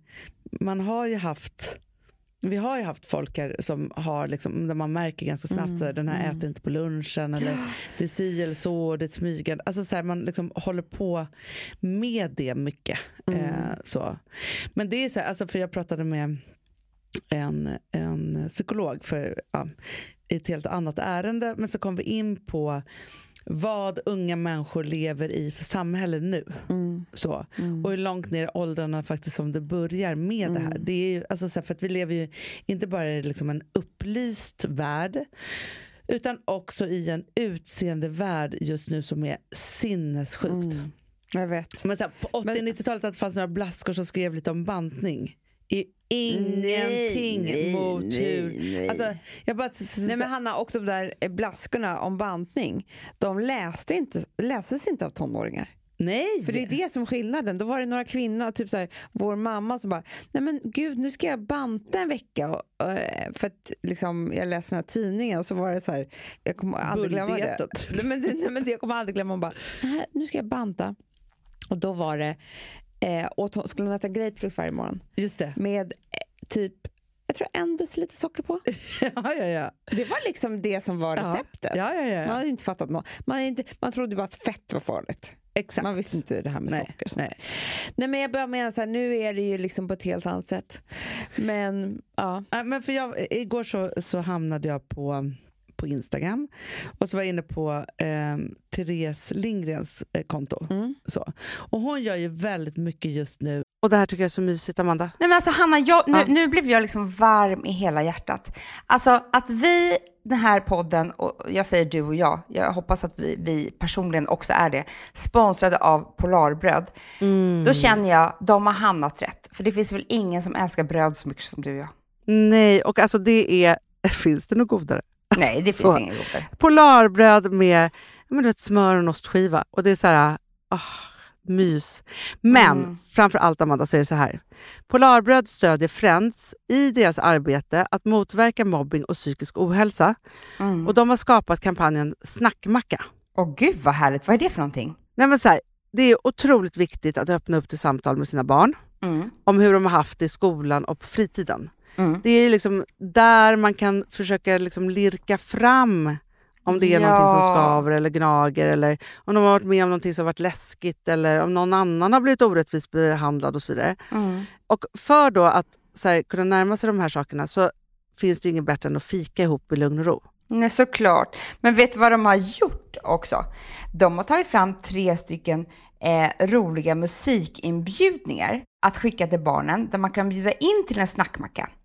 vi har ju haft folk här som har liksom, där man märker ganska snabbt så här, den här äter inte på lunchen eller det är si eller så, det är smygande. Alltså så här, man liksom håller på med det mycket. Så. Men det är så här, alltså för jag pratade med en psykolog för ett helt annat ärende, men så kom vi in på vad unga människor lever i för samhälle nu. Så. Och hur långt ner i åldrarna faktiskt som det börjar med det här. Det är ju, alltså, så här, för att vi lever ju inte bara i liksom en upplyst värld utan också i en utseende värld just nu som är sinnessjukt. Jag vet. Men så här, på 80-90-talet att det fanns några blaskor som skrev lite om bantning. Ingenting mot hur... Alltså, jag bara... Nej, men Hanna, och de där blaskorna om bantning, de läses inte av tonåringar. Nej. För det är det som är skillnaden. Då var det några kvinnor, typ så här, vår mamma som bara, nej men gud, nu ska jag banta en vecka. För att liksom, jag läste den här tidningen och så var det så här, jag kommer aldrig glömma det. Men jag kommer aldrig glömma, bara, nu ska jag banta. Och då var det och skulle hon äta grapefrukt varje morgon. Just det. Med typ, jag tror 1 deciliter socker på. Ja. Det var liksom det som var receptet. Ja. Man hade inte fattat något. Man trodde bara att fett var farligt. Exakt. Man visste inte det här med socker. Nej, men jag börjar mena så här, nu är det ju liksom på ett helt annat sätt. Men ja. Men för igår så hamnade jag på Instagram och så var jag inne på Therese Lindgrens konto. Så. Och hon gör ju väldigt mycket just nu. Och det här tycker jag är så mysigt, Amanda. Nej men alltså Hanna, nu blev jag liksom varm i hela hjärtat. Alltså att vi, den här podden, och jag säger du och jag hoppas att vi personligen också är det, sponsrade av Polarbröd. Då känner jag, de har hamnat rätt. För det finns väl ingen som älskar bröd så mycket som du och jag. Nej, och alltså finns det något godare? Nej, det finns ingen godare. Polarbröd med smör och ostskiva. Och det är så här, mys. Men framför allt, Amanda, så är det så här. Polarbröd stödjer Friends i deras arbete att motverka mobbing och psykisk ohälsa. Och de har skapat kampanjen Snackmacka. Åh gud vad härligt, vad är det för någonting? Nej, men så här, det är otroligt viktigt att öppna upp till samtal med sina barn. Om hur de har haft det i skolan och på fritiden. Det är ju liksom där man kan försöka liksom lirka fram om det är någonting som skaver eller gnager, eller om de har varit med om någonting som har varit läskigt, eller om någon annan har blivit orättvist behandlad och så vidare. Och för då att så här, kunna närma sig de här sakerna så finns det inget bättre än att fika ihop i lugn och ro. Nej, såklart. Men vet du vad de har gjort också? De har tagit fram 3 stycken roliga musikinbjudningar att skicka till barnen där man kan bjuda in till en snackmacka.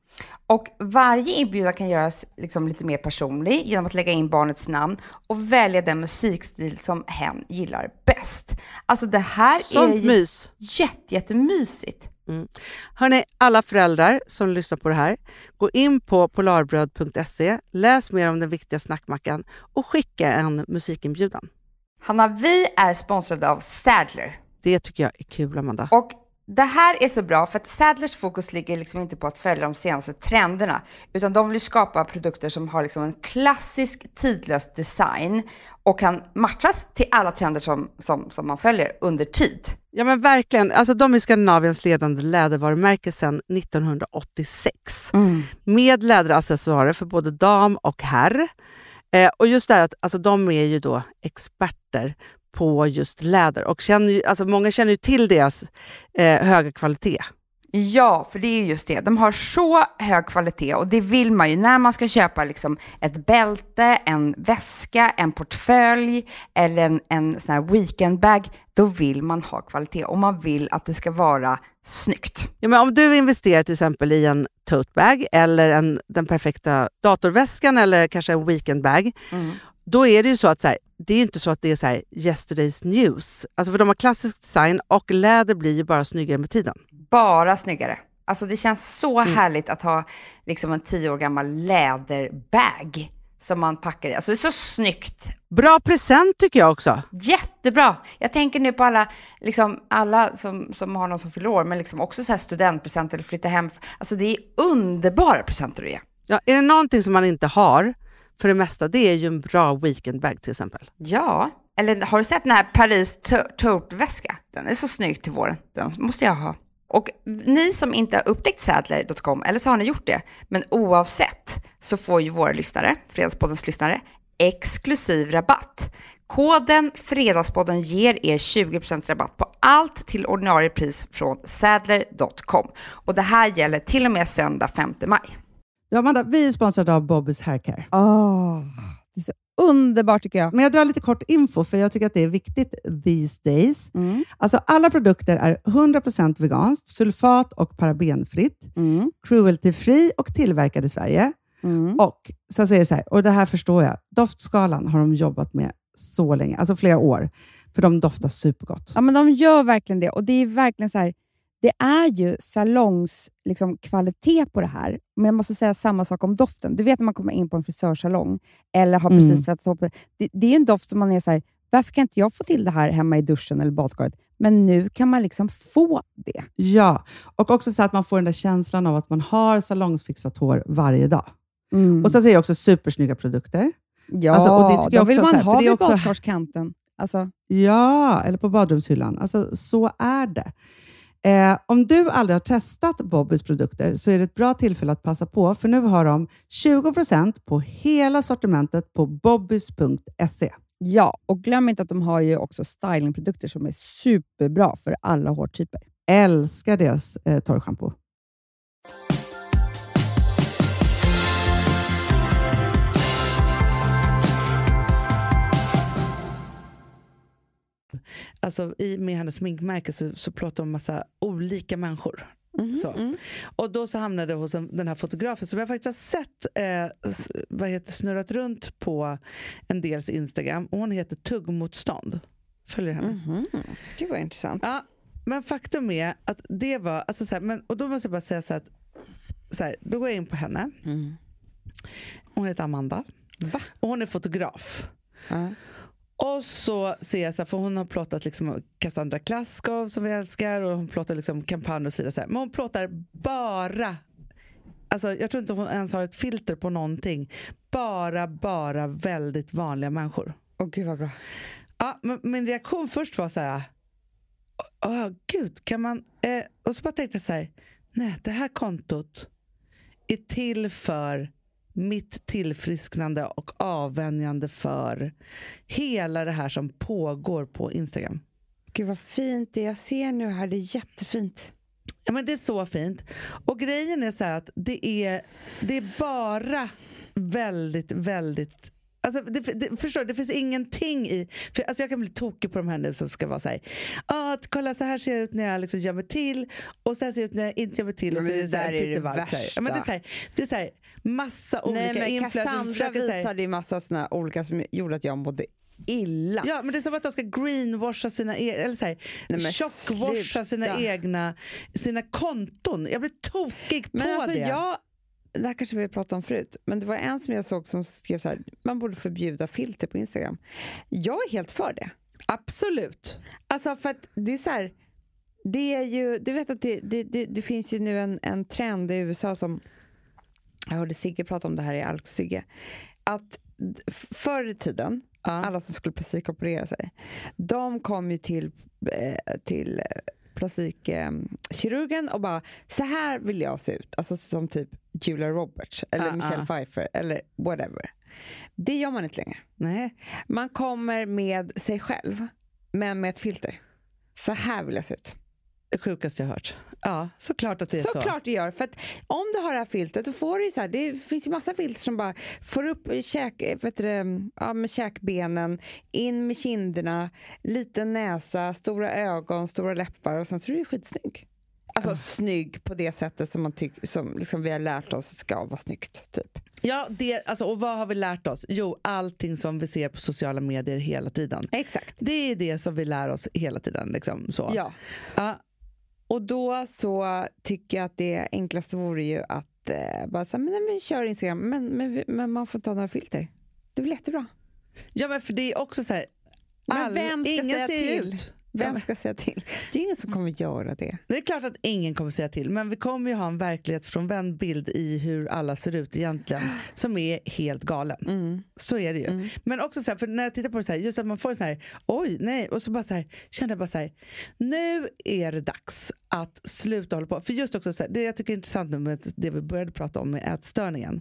Och varje inbjudan kan göras liksom lite mer personlig genom att lägga in barnets namn och välja den musikstil som hen gillar bäst. Alltså det här sånt är mys. jättemysigt. Hörrni, alla föräldrar som lyssnar på det här, gå in på polarbröd.se, läs mer om den viktiga snackmackan och skicka en musikinbjudan. Hanna, vi är sponsrade av Sadler. Det tycker jag är kul, Amanda. Och det här är så bra för att Sadlers fokus ligger liksom inte på att följa de senaste trenderna, utan de vill skapa produkter som har liksom en klassisk tidlös design och kan matchas till alla trender som man följer under tid. Ja men verkligen, alltså de är Skandinaviens ledande lädervarumärke sedan 1986. Med läderaccessoarer för både dam och herr. Och just det här att alltså, de är ju då experter på just läder och många känner ju till deras höga kvalitet. Ja, för det är just det. De har så hög kvalitet och det vill man ju när man ska köpa liksom ett bälte, en väska, en portfölj eller en sån här weekendbag. Då vill man ha kvalitet och man vill att det ska vara snyggt. Ja, men om du investerar till exempel i en tote bag eller den perfekta datorväskan eller kanske en weekendbag, då är det ju så att det är inte så att det är så här yesterday's news. Alltså för de har klassisk design och läder blir ju bara snyggare med tiden. Bara snyggare. Alltså det känns så härligt att ha liksom en 10 år gammal läderbag som man packar i. Alltså det är så snyggt. Bra present tycker jag också. Jättebra. Jag tänker nu på alla som har någon som fyller år, men liksom också så här studentpresent eller flytta hem. Alltså det är underbara presenter att ge. Ja, är det någonting som man inte har för det mesta, det är ju en bra weekendbag till exempel. Ja, eller har du sett den här Paris tote-väska? Den är så snygg till våren. Den måste jag ha. Och ni som inte har upptäckt Sadler.com, eller så har ni gjort det, men oavsett så får ju våra lyssnare, Fredagspoddens lyssnare, exklusiv rabatt. Koden Fredagspodden ger er 20% rabatt på allt till ordinarie pris från Sadler.com. Och det här gäller till och med söndag 5 maj. Ja, Amanda, vi är sponsrade av Bobbys Haircare. Det är så underbart tycker jag. Men jag drar lite kort info för jag tycker att det är viktigt these days. Alltså alla produkter är 100% veganskt, sulfat och parabenfritt, cruelty-free och tillverkad i Sverige. Och så säger det så här, och det här förstår jag, doftskalan har de jobbat med så länge, alltså flera år, för de doftar supergott. Ja, men de gör verkligen det och det är verkligen så här. Det är ju salongs liksom, kvalitet på det här. Men jag måste säga samma sak om doften. Du vet när man kommer in på en frisörsalong eller har precis tvättat upp. Det är en doft som man är så här, varför kan inte jag få till det här hemma i duschen eller badkaret? Men nu kan man liksom få det. Ja, och också så att man får den där känslan av att man har salongsfixat hår varje dag. Och så säger jag också supersnygga produkter. Ja, alltså, och det tycker jag vill också, man ha vid också badkarskanten. Alltså. Ja, eller på badrumshyllan. Alltså, så är det. Om du aldrig har testat Bobbys produkter så är det ett bra tillfälle att passa på, för nu har de 20% på hela sortimentet på bobbys.se. Ja, och glöm inte att de har ju också stylingprodukter som är superbra för alla hårtyper. Älskar deras torrschampo. Alltså med hennes sminkmärke så pratar om massa olika människor. Och då så hamnade jag hos den här fotografen som jag faktiskt har sett snurrat runt på en dels Instagram. Och hon heter Tuggmotstånd. Följer henne. Det var intressant. Ja, men faktum är att det var alltså så här, och då måste jag bara säga så här, då går jag in på henne. Hon heter Amanda. Va? Och hon är fotograf. Och så ser jag så här, för hon har plåtat liksom Cassandra Klaskov som vi älskar, och hon plåtar liksom kampanjer och så vidare. Så här. Men hon plåtar bara, alltså jag tror inte hon ens har ett filter på någonting. Bara väldigt vanliga människor. Åh gud vad bra. Ja, men min reaktion först var så här, gud, kan man... och så bara tänkte jag så här, nej, det här kontot är till för mitt tillfrisknande och avvänjande för hela det här som pågår på Instagram. Gud vad fint det jag ser nu här, det är jättefint. Ja, men det är så fint. Och grejen är så här att det är bara väldigt, väldigt Alltså, förstår du, det finns ingenting i... För, alltså, jag kan bli tokig på de här nu som ska vara så här... kolla, så här ser jag ut när jag liksom gör mig till. Och så här ser jag ut när jag inte gör mig till. Och så är det, där är det värsta. Ja, men det är så här, massa olika influencers. Cassandra visade ju massa såna olika som gjorde att jag mådde illa. Ja, men det är som att de ska greenwasha sina eller så här, tjockwasha sina konton. Jag blir tokig på det. Det här kanske vi pratade om förut, men det var en som jag såg som skrev så här: man borde förbjuda filter på Instagram. Jag är helt för det. Absolut. Alltså för att det är så här, det är ju, du vet att det finns ju nu en trend i USA som jag hörde Sigge prata om det här i Alk Sigge, att förr i tiden alla som skulle plastikoperera sig, de kom ju till plastikkirurgen och bara, så här vill jag se ut, alltså som typ Julia Roberts eller Michelle Pfeiffer eller whatever. Det gör man inte längre. Nej. Man kommer med sig själv, men med ett filter. Så här vill jag se ut. Det sjukaste jag hört. Ja, såklart att det är så. Såklart det gör, för att om du har det här filtret, då får du ju så här, det finns ju massa filter som bara får upp med käkbenen, in med kinderna, liten näsa, stora ögon, stora läppar, och sen så är du ju skitsnygg. Alltså snygg på det sättet som man som liksom vi har lärt oss ska vara snyggt, typ. Ja, och vad har vi lärt oss? Jo, allting som vi ser på sociala medier hela tiden. Exakt. Det är det som vi lär oss hela tiden, liksom så. Ja. Och då så tycker jag att det enklaste vore ju att bara säga, men kör Instagram, men man får ta några filter. Det blir jättebra. Ja, men för det är också så här, ingen ser ut. Vem ska säga till? Det är ingen som kommer göra det. Det är klart att ingen kommer säga till, men vi kommer ju ha en verklighetsfrånvänd bild i hur alla ser ut egentligen, som är helt galen. Så är det ju. Men också så här, för när jag tittar på det så här, just att man får så här, oj, nej, och så bara så här, kände jag bara så här, nu är det dags att sluta hålla på. För just också så här, det jag tycker är intressant nu med det vi började prata om med ätstörningen.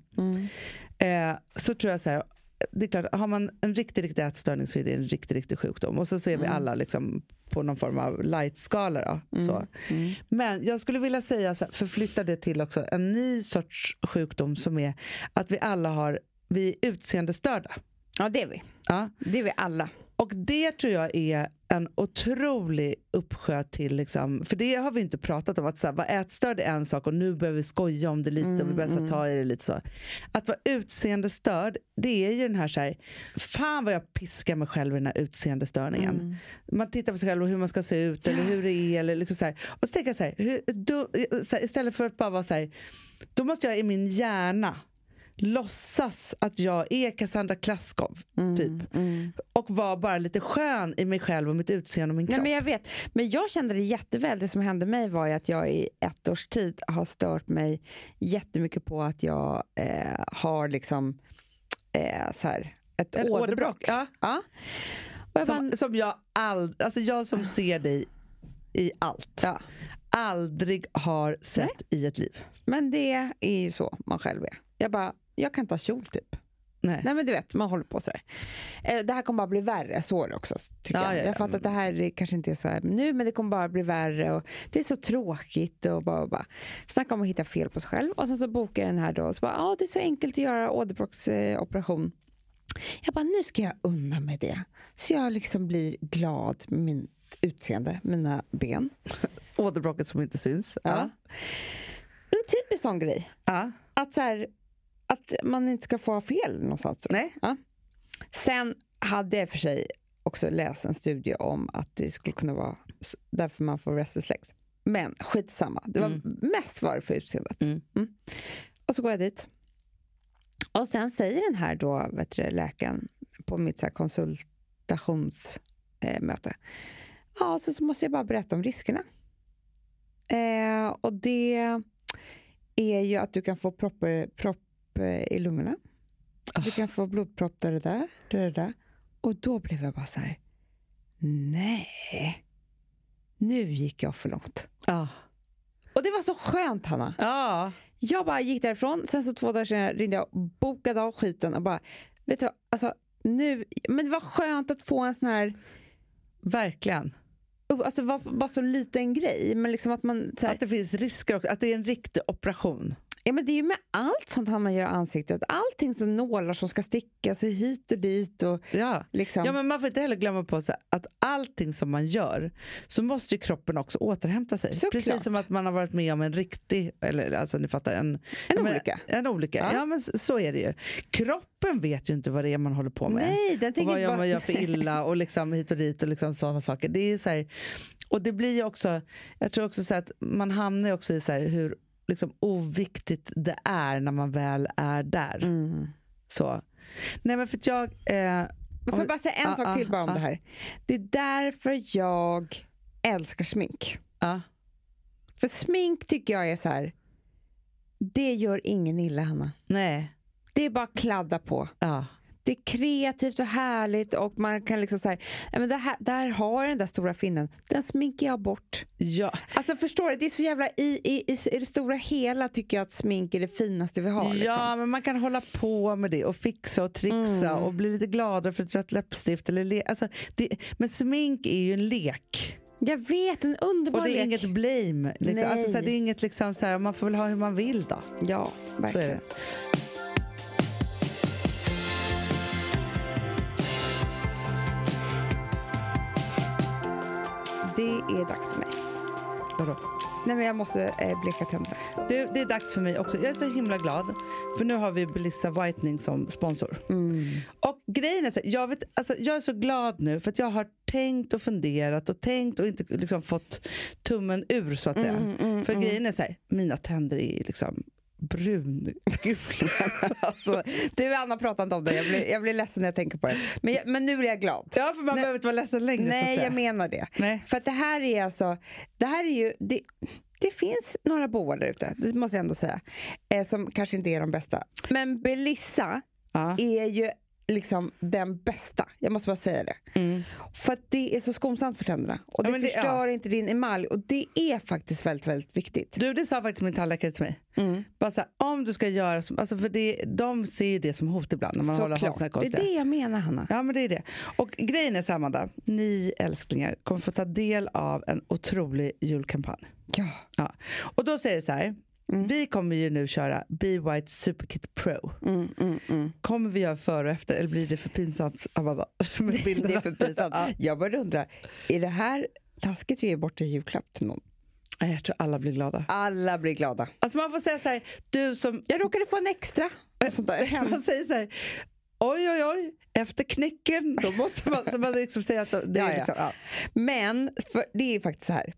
Så tror jag så här, det är klart, har man en riktig ätstörning så är det en riktig sjukdom. Och så ser vi alla liksom på någon form av light-skala då. Så. Men jag skulle vilja säga, förflytta det till också en ny sorts sjukdom som är att vi alla vi är utseendestörda. Ja, det är vi. Ja. Det är vi alla. Och det tror jag är en otrolig uppsjö till, liksom, för det har vi inte pratat om, att så här, vad ätstörd är en sak och nu behöver vi skoja om det lite och vi börjar ta i det lite så. Att vara utseendestörd, det är ju den här så här, fan vad jag piskar mig själv i den här utseendestörningen. Man tittar på sig själv och hur man ska se ut eller hur det är eller liksom så här. Och så tänker jag så här, istället för att bara vara så här, då måste jag i min hjärna låtsas att jag är Cassandra Klaskov typ. Och var bara lite skön i mig själv och mitt utseende och min kropp. Nej, men jag vet. Men jag kände det jätteväl. Det som hände mig var ju att jag i 1 års tid har stört mig jättemycket på att jag har liksom så här ett åderbråck. Ja. Och som jag alltså jag som ser dig i allt. Aldrig har sett i ett liv. Men det är ju så man själv är. Jag kan inte ha kjol typ. Nej, men du vet, man håller på så här. Det här kommer bara bli värre, så är det också, tycker jag. Jag fattar att det här kanske inte är så här nu, men det kommer bara bli värre och det är så tråkigt och bara snacka om att hitta fel på sig själv. Och sen så bokar jag den här då och så bara, det är så enkelt att göra åderbråcksoperation. Jag bara, nu ska jag unna mig det. Så jag liksom blir glad med min utseende, mina ben. Åderbråcket som inte syns. Ja. En typisk sån grej. Att så här, att man inte ska få ha fel någonstans. Nej. Ja. Sen hade jag för sig också läst en studie om att det skulle kunna vara därför man får restless legs. Men skitsamma. Det var mest var för utseendet. Och så går jag dit. Och sen säger den här då, läkaren på mitt så här konsultationsmöte. Så måste jag bara berätta om riskerna. Och det är ju att du kan få propp i lungorna. Du kan få blodpropp där. Och då blev jag bara så här, nej, nu gick jag för långt. Och det var så skönt, Hanna. Jag bara gick därifrån. Sen så 2 dagar senare ringde jag och bokade av skiten och bara, vet du vad, alltså nu, men det var skönt att få en sån här, verkligen. Alltså det var bara så liten grej, men liksom att man så här, att det finns risker också, att det är en riktig operation. Ja, men det är ju med allt sånt här man gör ansiktet. Allting som nålar som ska stickas och hit och dit. Och liksom. Ja, men man får inte heller glömma på att allting som man gör så måste ju kroppen också återhämta sig. Såklart. Precis som att man har varit med om en riktig, eller alltså ni fattar, en olycka. En olycka. Ja, men så är det ju. Kroppen vet ju inte vad det är man håller på med. Nej, den och vad man gör för illa och liksom hit och dit och liksom sådana saker. Det är så här, och det blir ju också, jag tror också så att man hamnar också i så här hur liksom oviktigt det är när man väl är där. Så. Nej, men för att jag... får jag bara säga en sak till bara om det här. Det är därför jag älskar smink. För smink tycker jag är så här, det gör ingen illa, Hanna. Nej. Det är bara kladda på. Det är kreativt och härligt och man kan liksom säga, men där har den där stora finnen, den sminkar jag bort. Ja. Alltså förstår du, det är så jävla i det stora hela tycker jag att smink är det finaste vi har. Liksom. Ja, men man kan hålla på med det och fixa och trixa och bli lite gladare för ett rött läppstift eller alltså, men smink är ju en lek. Jag vet, en underbar och det är lek. inget blame liksom. Alltså, så här, det är inget liksom så här, man får väl ha hur man vill då. Ja, verkligen. Så är det. Det är dags för mig. Vadå? Nej, men jag måste bleka tänderna. Det är dags för mig också. Jag är så himla glad. För nu har vi Belissa Whitening som sponsor. Och grejen är så, jag är så glad nu för att jag har tänkt och funderat och tänkt och inte liksom fått tummen ur så att säga. För grejen är så här, mina tänder är liksom brungula. Alltså, du, Anna, pratar inte om det. Jag blir ledsen när jag tänker på det. Men nu blir jag glad. Ja, för man behöver inte vara ledsen längre. Nej, så att säga. jag menar det. Nej. För att det här är ju det finns några boar där ute, det måste jag ändå säga, som kanske inte är de bästa. Men Belissa är ju liksom den bästa. Jag måste bara säga det. För att det är så skonsamt för tänderna. Och det förstör inte din emalj. Och det är faktiskt väldigt, väldigt viktigt. Du, det sa faktiskt min tandläkare till mig. Bara så här, om du ska göra alltså för de ser ju det som hot ibland när man håller på såna här konstiga. Det är det jag menar, Hanna. Ja, men det är det. Och grejen är så, Amanda, ni älsklingar kommer få ta del av en otrolig julkampanj. Ja. Och då säger det så här. Vi kommer ju nu köra Be White Superkit Pro. Kommer vi göra före och efter eller blir det för pinsamt, Amanda? Det är för pinsamt. Jag bara undrar, är det här taskigt vi är borta i julklapp till någon? Jag tror alla blir glada. Alla blir glada. Alltså man får säga så här, du som... Jag råkade få en extra. Man säger så här, oj, efter knäcken, då måste man liksom säga att det är liksom... Ja. Men för, det är ju faktiskt så här.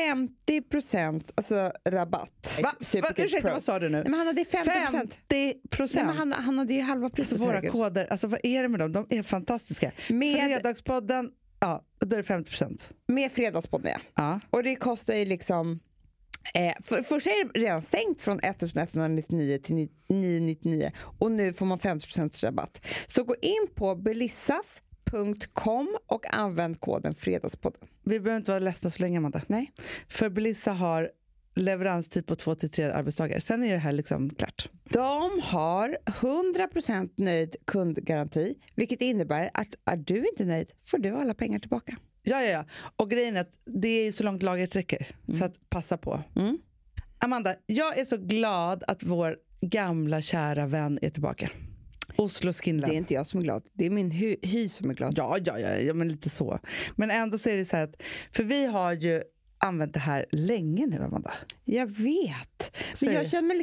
50% alltså rabatt. Ursäkta, vad sa du nu? Nej, men Hanna, det är 50%. Nej, men Hanna, det är halva priset. Alltså, våra koder, alltså vad är det med dem? De är fantastiska. Fredagspodden, då är det 50%. Med Fredagspodden, ja. Och det kostar ju liksom... först är det redan sänkt från 1199 till 999 och nu får man 50% rabatt. Så gå in på belissas.com och använd koden Fredagspodden. Vi behöver inte vara ledsna så länge, Amanda. Nej. För Belissa har leveranstid på 2-3 arbetsdagar. Sen är det här liksom klart. De har 100% nöjd kundgaranti, vilket innebär att är du inte nöjd får du alla pengar tillbaka. Ja. Och grejen är att det är så långt lagret räcker. Så att passa på. Amanda, jag är så glad att vår gamla kära vän är tillbaka. Oslo Skinland. Det är inte jag som är glad. Det är min hy som är glad. Ja, men lite så. Men ändå så är det så här att, för vi har ju använt det här länge nu, Amanda. Jag vet. Men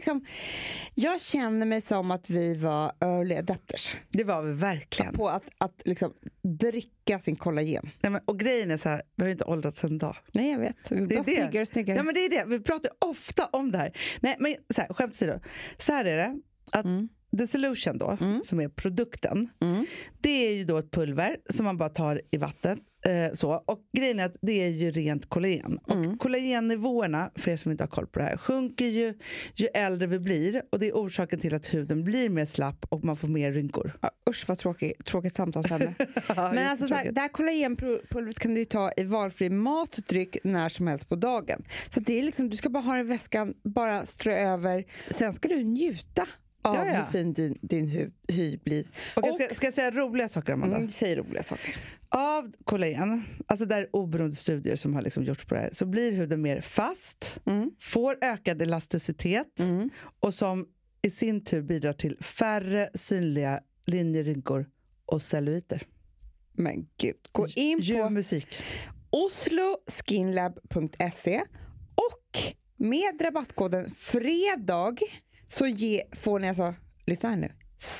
jag känner mig som att vi var early adapters. Det var vi verkligen. På att liksom dricka sin kollagen. Nej, men, och grejen är så här, vi har ju inte åldrats en dag. Nej, jag vet. Vi blir bara snyggare. Ja, men det är det. Vi pratar ofta om det här. Nej, men så här, skämt åsido. Så här är det. Att The Solution då, som är produkten, det är ju då ett pulver som man bara tar i vatten. Så. Och grejen är att det är ju rent kollagen. Och kollagennivåerna, för er som inte har koll på det här, sjunker ju äldre vi blir. Och det är orsaken till att huden blir mer slapp och man får mer rynkor. Ja, usch vad tråkigt samtalsämne. Men alltså det här kollagenpulvret kan du ta i valfri mat och dryck när som helst på dagen. Så det är liksom, du ska bara ha den i väskan, bara strö över. Sen ska du njuta av hur fin din hy blir. Och ska jag säga roliga saker, Amanda? Säg roliga saker. Av kollagen, alltså där oberoende studier som har liksom gjorts på det här, så blir huden mer fast, får ökad elasticitet och som i sin tur bidrar till färre synliga linjerynkor och celluliter. Men gud, gå in på musik. osloskinlab.se och med rabattkoden FREDAG så får ni alltså, lyssna här nu,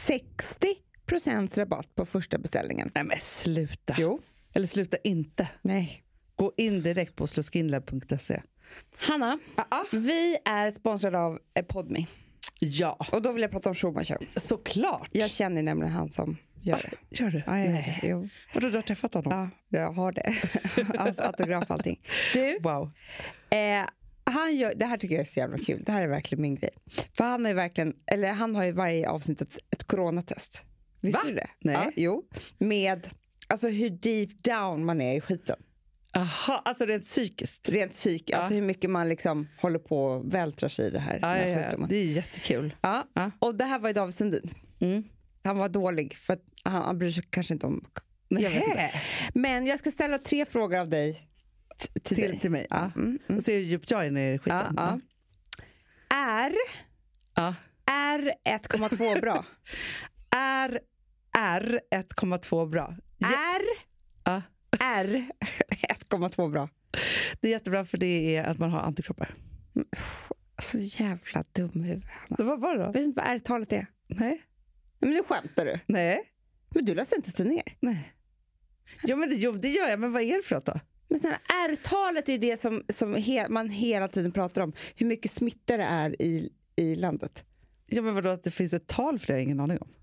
60% rabatt på första beställningen. Nej men sluta. Jo. Eller sluta inte. Nej. Gå in direkt på osloskinlab.se. Hanna, vi är sponsrade av Podme. Ja. Och då vill jag prata om Schulman Show. Såklart. Jag känner nämligen han som gör det. Gör du? Ja, nej. Jo. Du har träffat honom? Ja, jag har det. Alltså autograf och allting. Du, wow. Han gör, det här tycker jag är så jävla kul. Det här är verkligen min grej. För han har ju verkligen, eller han har ju varje avsnitt ett coronatest. Visste du det? Nej. Ja, jo. Med, alltså hur deep down man är i skiten. Aha, alltså rent psykiskt. Alltså hur mycket man liksom håller på och vältrar sig i det här. Ja, det är jättekul. Ja. Och det här var ju David Sundin. Han var dålig för att han bryr sig kanske inte om. Men jag ska ställa 3 frågor av dig till mig. Ja. Och se hur djupt jag är ner i skiten. Ja. Är 1,2 bra? Är 1,2 bra? Är 1,2 bra? Det är jättebra för det är att man har antikroppar. Så jävla dum huvud. Det var då? Vet du inte vad R-talet är? Nej. Men nu skämtar du. Nej. Men du läser inte till ner. Nej. Jo, det gör jag. Men vad är det för något då? Men sen R-talet är ju det som man hela tiden pratar om. Hur mycket smitta det är i landet. Ja, men vadå, att det finns ett tal för det har jag ingen aning om.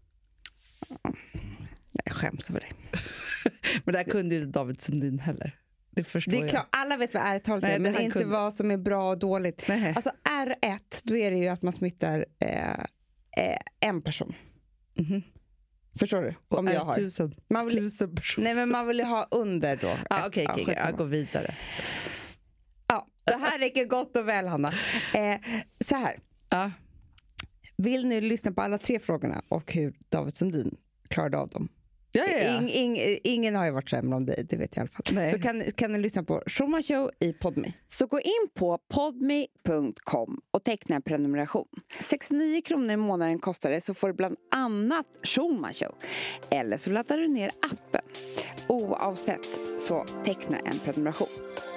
Jag skäms över det. Men det här kunde ju David Sundin heller. Det förstår jag. Klart, alla vet vad R-talet är, men inte vad som är bra och dåligt. Nej. Alltså R1, då är det ju att man smittar en person. Förstår du? Om jag har. 1000 personer. Nej, men man vill ju ha under då. Okej, jag går vidare. Ja, det här räcker gott och väl, Hanna. Så här. Ja. Vill ni lyssna på alla 3 frågorna och hur David Sundin klarade av dem? Ja. Ingen har ju varit sämre om dig, det vet jag i alla fall. Nej. Så kan ni lyssna på Schulman Show i Podme. Så gå in på podme.com och teckna en prenumeration. 69 kronor i månaden kostar det, så får du bland annat Schulman Show. Eller så laddar du ner appen. Oavsett, så teckna en prenumeration.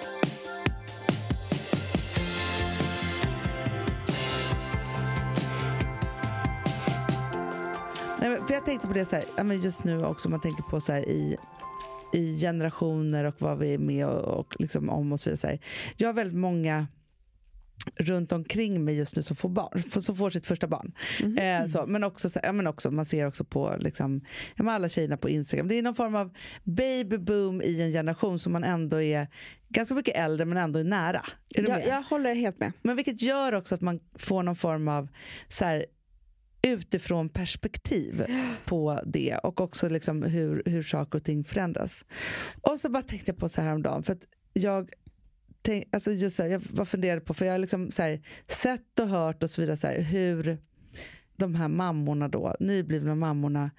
Nej, för jag tänkte på det så här, men just nu också, man tänker på så här i generationer och vad vi är med och liksom om och så vidare. Så här. Jag har väldigt många runt omkring mig just nu som får barn, som får sitt första barn. Men också man ser också på liksom, alla tjejerna på Instagram. Det är någon form av babyboom i en generation som man ändå är ganska mycket äldre men ändå är nära. Jag håller helt med. Men vilket gör också att man får någon form av så här, utifrån perspektiv på det och också liksom hur saker och ting förändras. Och så bara tänkte jag på så här häromdagen, för att jag var funderade på, för jag har liksom så här, sett och hört och så vidare så här, hur de här mammorna då, nyblivna mammorna,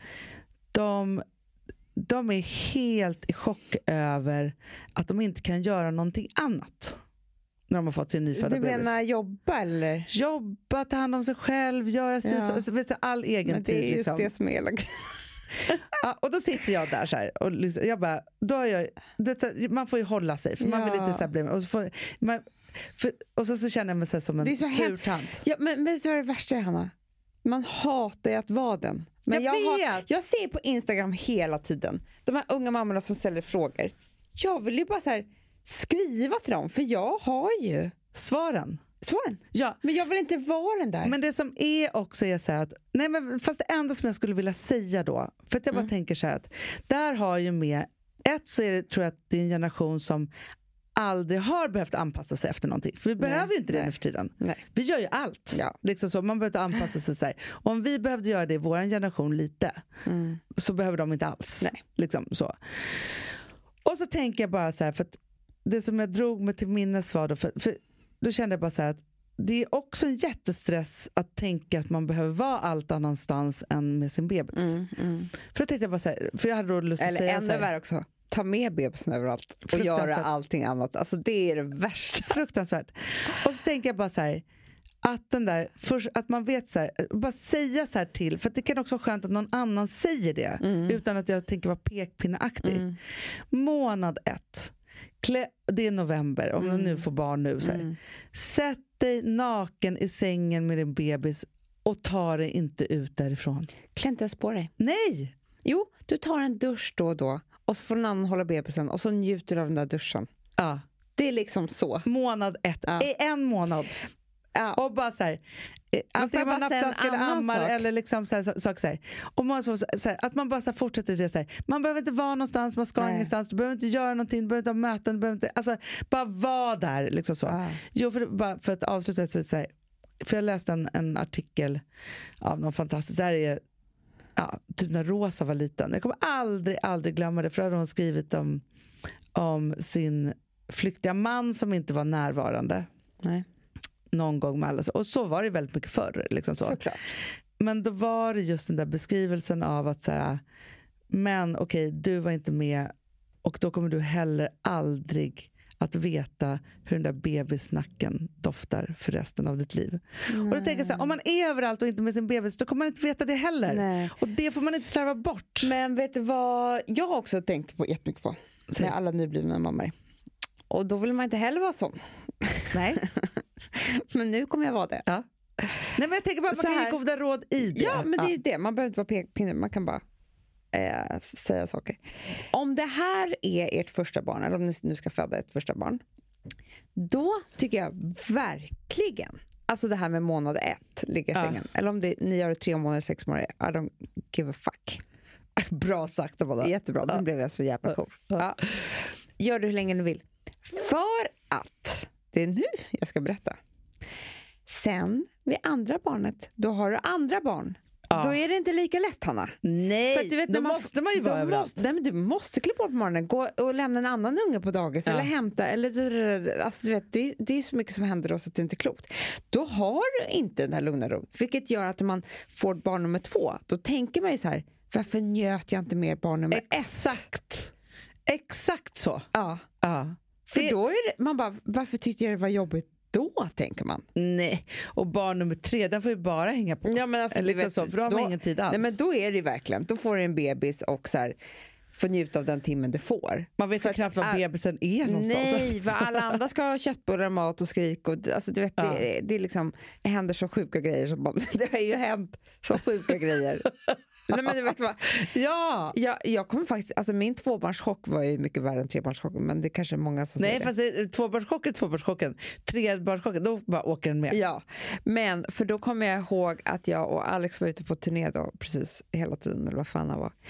de är helt i chock över att de inte kan göra någonting annat när de har fått sin nyfödda bebis. Du menar jobba eller? Jobba, ta hand om sig själv, göra sig all egen tid. Det är just liksom. Det som är hela grejen. Ja, och då sitter jag där så här och jag bara, man får ju hålla sig för man vill inte så här bli med. Och så känner jag mig så här som en sur tant. Ja, men vet du vad det värsta är, Hanna? Man hatar ju att vara den. Men jag ser på Instagram hela tiden de här unga mammorna som ställer frågor. Jag vill ju bara så här skriva till dem, för jag har ju svaren. Ja. Men jag vill inte vara den där. Men det som är också är så här att, nej men fast det enda som jag skulle vilja säga då, för att jag bara tänker så här att där har ju med så är det, tror jag, att det är en generation som aldrig har behövt anpassa sig efter någonting. För vi behöver ju inte det nu för tiden. Nej. Vi gör ju allt. Ja. Liksom så, man behöver inte anpassa sig så här. Om vi behövde göra det i vår generation lite, så behöver de inte alls. Nej. Liksom så. Och så tänker jag bara så här, för att det som jag drog mig till minnes var då, för då kände jag bara så här att det är också en jättestress att tänka att man behöver vara allt annanstans än med sin bebis. För då tänkte jag bara så här, för jag hade då lust att säga ännu värre också, ta med bebisen överallt och göra allting annat. Alltså det är det värsta. Fruktansvärt. Och så tänker jag bara så här, att den där, att man vet så här, bara säga så här till, för att det kan också vara skönt att någon annan säger det utan att jag tänker vara pekpinneaktig. Månad 1. Det är november, om man nu får barn nu så här. Sätt dig naken i sängen med din bebis och ta dig inte ut därifrån. Klä inte ens på dig. Nej! Jo, du tar en dusch då och då och så får någon annan hålla bebisen och så njuter du av den där duschen. Ja. Det är liksom så. Månad 1. I en månad. Ja. Och bara så här, antingen man nappflaska eller ammar eller liksom så här. Och man så här, att man bara så här fortsätter det så här. Man behöver inte vara någonstans, man ska ingenstans, du behöver inte göra någonting, du behöver inte ha möten, du behöver inte, alltså bara vara där liksom så. Jo, för att avsluta så här, för jag läste en artikel av någon fantastisk, där är typ när Rosa var liten. Jag kommer aldrig glömma det, för då hade hon skrivit om sin flyktiga man som inte var närvarande. Nej. Någon gång med alla. Och så var det väldigt mycket förr. Liksom så. Såklart. Men då var det just den där beskrivelsen av att så här, men okej, du var inte med och då kommer du heller aldrig att veta hur den där bebisnacken doftar för resten av ditt liv. Nej. Och då tänker jag så här, om man är överallt och inte med sin bebis, då kommer man inte veta det heller. Nej. Och det får man inte slarva bort. Men vet du vad jag också tänkt på jättemycket på med alla nyblivna mammor? Och då vill man inte heller vara sån. Nej. Men nu kommer jag vara det. Ja. Nej, men jag tänker bara man kan ge goda råd i det. Ja, men det är ju det. Man behöver inte vara pekpinne. Man kan bara säga saker. Om det här är ert första barn, eller om ni nu ska föda ett första barn, då tycker jag verkligen, alltså det här med månad 1, ligga i sängen. Eller om ni gör det 3 månader, 6 månader, I don't give a fuck. Bra sagt av alla. Jättebra, nu blev jag så jävla cool. Ja. Gör det hur länge ni vill. För att, det är nu jag ska berätta. Sen, vid andra barnet, då har du andra barn. Då är det inte lika lätt, Hanna. Nej, för att du vet, då måste man ju vara överallt. Nej, men du måste klippa på morgonen, gå och lämna en annan unge på dagis eller hämta, eller, alltså, du vet, det är så mycket som händer då så att det inte är klokt. Då har du inte den här lugna ro, vilket gör att när man får barn nummer 2, då tänker man ju så här, varför njöt jag inte mer barn nummer 1? Exakt så. Ja. För då är det, man bara, varför tyckte jag det var jobbigt då, tänker man. Nej, och barn nummer 3, den får ju bara hänga på. Ja, men alltså, liksom så, för då har man ingen tid alls. Nej, men då är det verkligen, då får du en bebis och så här, får njuta av den timmen du får. Man vet ju knappt var bebisen är någonstans. Nej, vad alla andra ska ha köttbullar, mat och skrik. Och, alltså, du vet, det är liksom, det händer så sjuka grejer. Det har ju hänt så sjuka grejer. Nej, men du vet vad? Ja. Jag kommer faktiskt, alltså min 2-barnschock var ju mycket värre än 3-barnschocken, men det är kanske många som säger det. Nej, fast 2-barnschocken, 3-barnschocken, då bara åker den med. Ja, men för då kommer jag ihåg att jag och Alex var ute på turné då, precis hela tiden, eller vad fan det var.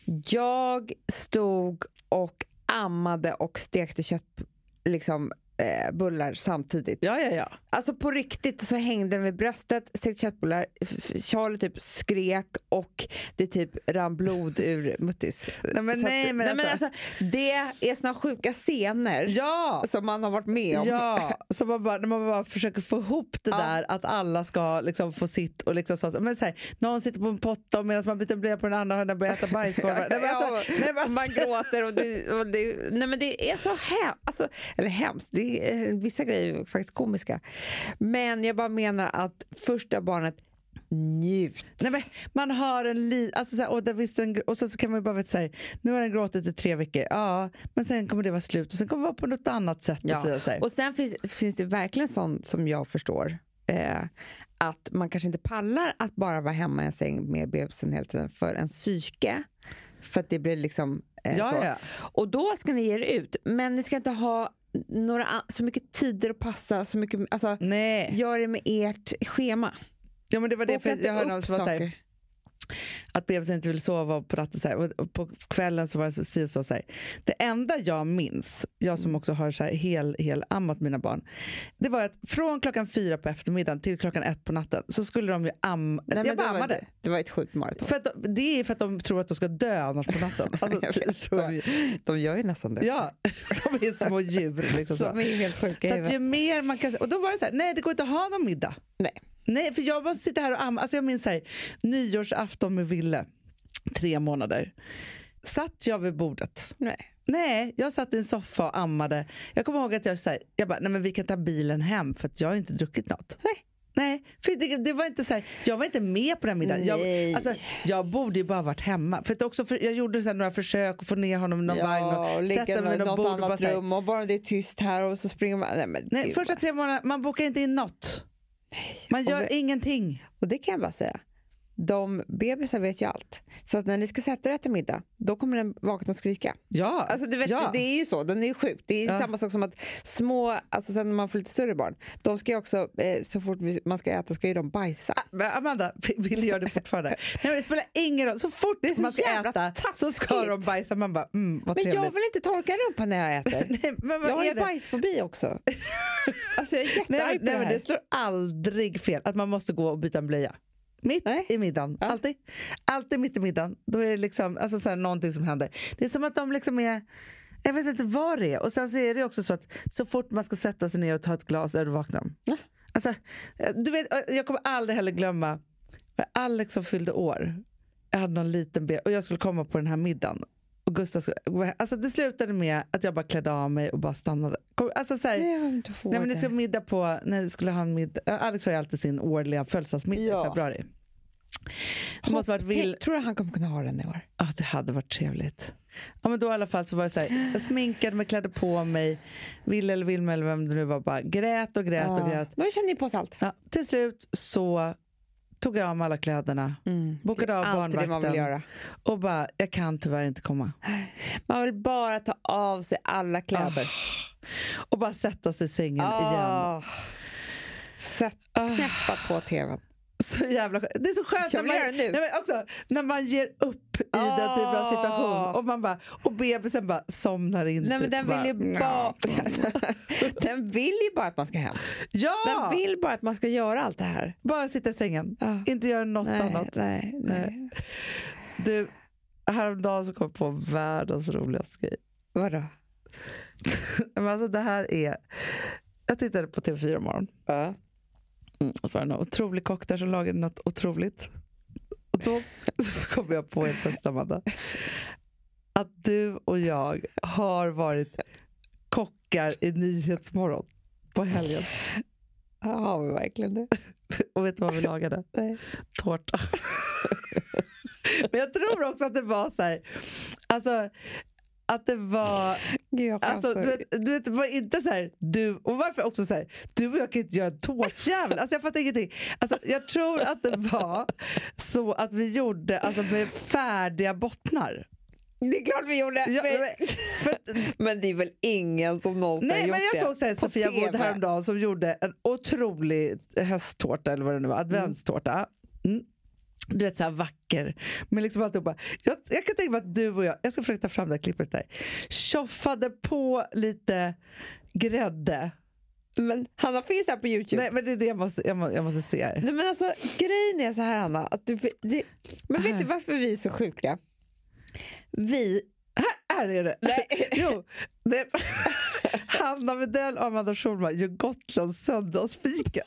Jag stod och ammade och stekte kött, liksom bullar samtidigt. Ja. Alltså på riktigt så hängde den vid bröstet, stekte köttbullar, Charlie typ skrek och det typ rann blod ur muttis. Men alltså, det är såna sjuka scener som man har varit med om. Ja, så man bara försöker få ihop det där att alla ska liksom få sitt och liksom så. Men så här, någon sitter på en potta medan man byter blöja på den andra och den börjar äta bajskorvar. Man gråter och nej, men det är så hemskt. Vissa grejer är faktiskt komiska. Men jag bara menar att första barnet njut. Nej, men man har en alltså så här, och så kan man ju bara veta så här, nu har den gråtit i 3 veckor. Ja, men sen kommer det vara slut och sen kommer det vara på något annat sätt. Ja. Och sen finns det verkligen sånt som jag förstår att man kanske inte pallar att bara vara hemma i en säng med bebisen hela tiden för en psyke. För att det blir liksom så. Och då ska ni ge er ut. Men ni ska inte ha så mycket tider att passa, så mycket, alltså, gör det med ert schema. Ja, men det var det, för jag hörde någon som var så här, att bebisen inte vill sova på natten så här, och på kvällen så var det så här. Det enda jag minns, jag som också har så här hel ammat mina barn, det var att från 4:00 på eftermiddagen till 1:00 på natten så skulle de ju amma. Jag bara ammade. Det var ett sjukt maraton. Det är för att de tror att de ska dö annars på natten. De gör ju nästan det. Ja, de är små djur liksom så. De är helt sjuka. Så att ju mer man kan, och då var det så här, nej det går inte att ha någon middag. Nej, för jag måste sitta här och amma. Alltså jag minns så här, nyårsafton med Ville, 3 månader. Satt jag vid bordet? Nej, jag satt i en soffa och ammade. Jag kommer ihåg att jag bara, nej men vi kan ta bilen hem för att jag har inte druckit något. Nej, för det var inte så här, jag var inte med på den middagen. Jag borde ju bara varit hemma. För jag gjorde så här några försök att få ner honom i någon vagn och sätta mig i något bord annat rum och bara det är tyst här och så springer man. Nej, första 3 månader, man bokar inte in något. Man gör ingenting. Och det kan jag bara säga. De bebisar vet ju allt. Så att när ni ska sätta er till middag, då kommer den vakna och skrika. Ja. Alltså du vet, det är ju så. Den är ju sjuk. Det är samma sak som att små, alltså sen när man får lite större barn, de ska ju också, så fort man ska äta ska ju de bajsa. Men Amanda vill göra det fortfarande. Nej, det spelar ingen roll. Så fort man ska äta så ska de bajsa. Man bara, vad men trevligt. jag vill inte torka rumpan när jag äter. Nej, men jag har ju bajsfobi också. Alltså jag är jättearg på det här. Men det slår aldrig fel att man måste gå och byta en blöja. Mitt i middagen. Ja. Alltid mitt i middagen. Då är det liksom, alltså så här, någonting som händer. Det är som att de liksom är, jag vet inte vad det är. Och sen så är det också så att så fort man ska sätta sig ner och ta ett glas är du vaknar. Ja. Alltså, du vet, jag kommer aldrig heller glömma Alex som fyllde år. Jag hade någon liten och jag skulle komma på den här middagen. Och Gustav alltså det slutade med att jag bara klädde av mig och bara stannade. Alltså så här, nej men det skulle middag på, nej, det skulle ha en middag. Alex har ju alltid sin årliga födelsedagsmiddag i februari. Det måste varit tror du han kommer kunna ha den i år? Ja, det hade varit trevligt. Ja, men då i alla fall så var det så här, jag sminkade mig, klädde på mig, Ville eller Vilma eller vem det nu var, bara grät och grät och grät. Men känner ni på allt. Ja, till slut så tog jag av alla kläderna, bokade av barnvakten man vill göra. Och bara, jag kan tyvärr inte komma. Man vill bara ta av sig alla kläder. Och bara sätta sig i sängen igen. Knäppa på tvn. Så jävla skönt. Det är så skönt när man ger upp i den typen av situation och man bara, och bebisen bara somnar in. Nej, men den vill ju bara den vill ju bara att man ska hem. Ja! Den vill bara att man ska göra allt det här. Bara sitta i sängen. Inte göra något annat. Nej. Du, häromdagen så kom jag på världens roligaste grej. Vadå? Men alltså det här är, jag tittade på TV4 morgon. Det var en otrolig kock där som lagade något otroligt. Och då kom jag på helt plötsligt, Amanda, att du och jag har varit kockar i Nyhetsmorgon på helgen. Ja, har vi verkligen det? Och vet du vad vi lagade? Nej. Tårta. Men jag tror också att det var så här, alltså att det var alltså, du vet, det var inte så här du, och varför också så här, du och jag kan inte göra en tårtjävel, alltså jag fattar ingenting, alltså jag tror att det var så att vi gjorde alltså med färdiga bottnar. Det är klart vi gjorde. Men det är väl ingen som någonsin har gjort det. Nej, men jag såg så här, Sofia Wood häromdagen som gjorde en otrolig hösttårta eller vad det nu var, adventstårta. Du vet, så här vacker. Men liksom alltihopa. Jag kan tänka mig att du och jag ska försöka ta fram det här klippet där, tjoffade på lite grädde. Men Hanna, finns här på YouTube. Nej, men det är det jag måste se här. Nej, men alltså grejen är så här, Hanna, att men vet du varför vi är så sjuka? Här är det. Nej. Jo, det. Hanna Widell och Amanda Schulman gör Gotlands söndagsfika.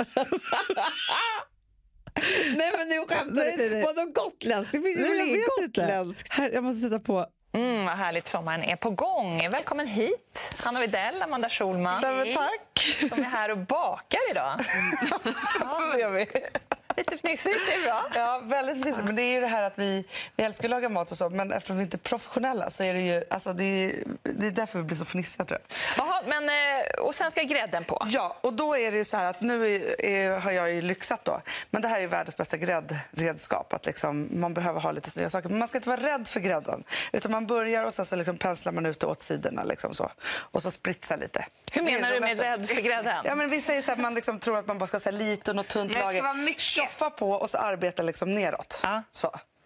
Nej, men nu skämtar du. Vadå gotländskt? Det finns ju väl inget gotländskt. Här, jag måste sätta på. Vad härligt, sommaren är på gång. Välkommen hit, Hanna Widell, Amanda Schulman. Tack. Som är här och bakar idag. Ja, det gör vi. Lite fnissigt, det är bra. Ja, väldigt fnissigt. Men det är ju det här att vi älskar att laga mat och så, men eftersom vi inte är professionella så är det ju, alltså det är därför vi blir så fnissiga, tror jag. Jaha, men och sen ska grädden på. Ja, och då är det ju så här att nu har jag ju lyxat då. Men det här är världens bästa gräddredskap, att liksom, man behöver ha lite snygga saker. Men man ska inte vara rädd för grädden, utan man börjar och sen så liksom penslar man ut det åt sidorna liksom så. Och så spritsar lite. Hur menar du med rädd för grädden? Ja, men vi säger så att man liksom tror att man bara ska säga liten och tunt lager. Tjoffa på och så arbeta liksom neråt. Ja. Så. Ja,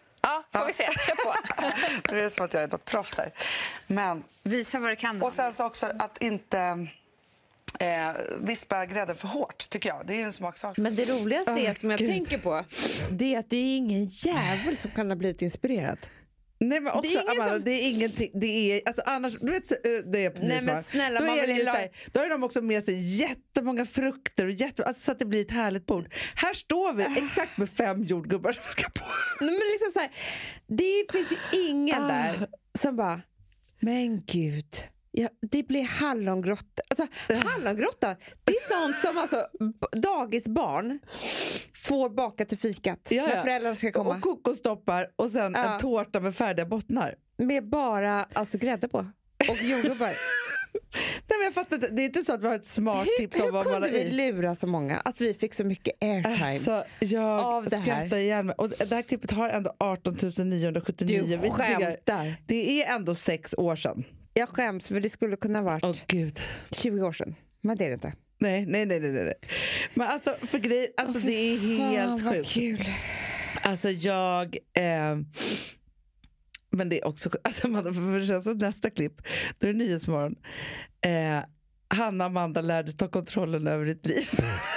Får vi se, kör på. Det är som att jag är något proffs här. Men, visa vad du kan. Och sen så också att inte vispa grädden för hårt, tycker jag. Det är ju en smaksak. Men det roligaste är som jag tänker på, det är att det är ingen jävel som kan ha blivit inspirerad. Nej, men också, det är ingenting, det är, alltså annars, du vet, det är nej, men snälla, då man är det vill så här, då har de också med sig jättemånga frukter och alltså, så att det blir ett härligt bord. Här står vi exakt med 5 jordgubbar som ska på. Nej, men liksom så här, det finns ju ingen där som bara, men gud, ja, det blir hallongrotta. Alltså, hallongrotta, det är sånt som alltså, dagisbarn får baka till fikat när föräldrar ska komma. Och kokostoppar och sen en tårta med färdiga bottnar. Med bara alltså, grädde på. Och jordgubbar. Nej, men jag fattar inte. Det är inte så att vi har ett smart tips om vad man har i. Hur kunde vi lura så många att vi fick så mycket airtime alltså, jag av det här? Skrattar ihjäl mig. Och det här klippet har ändå 18 979 visningar. Du skämtar. Det är ändå 6 år sedan. Jag skäms, för det skulle kunna varit Gud. 20 år sedan. Men det är det inte. Nej. Men alltså, för grej, alltså det är helt sjukt. Kul. Alltså men det är också, alltså för nästa klipp, då är det Nyhetsmorgon. Hanna och Amanda lärde ta kontrollen över ditt liv.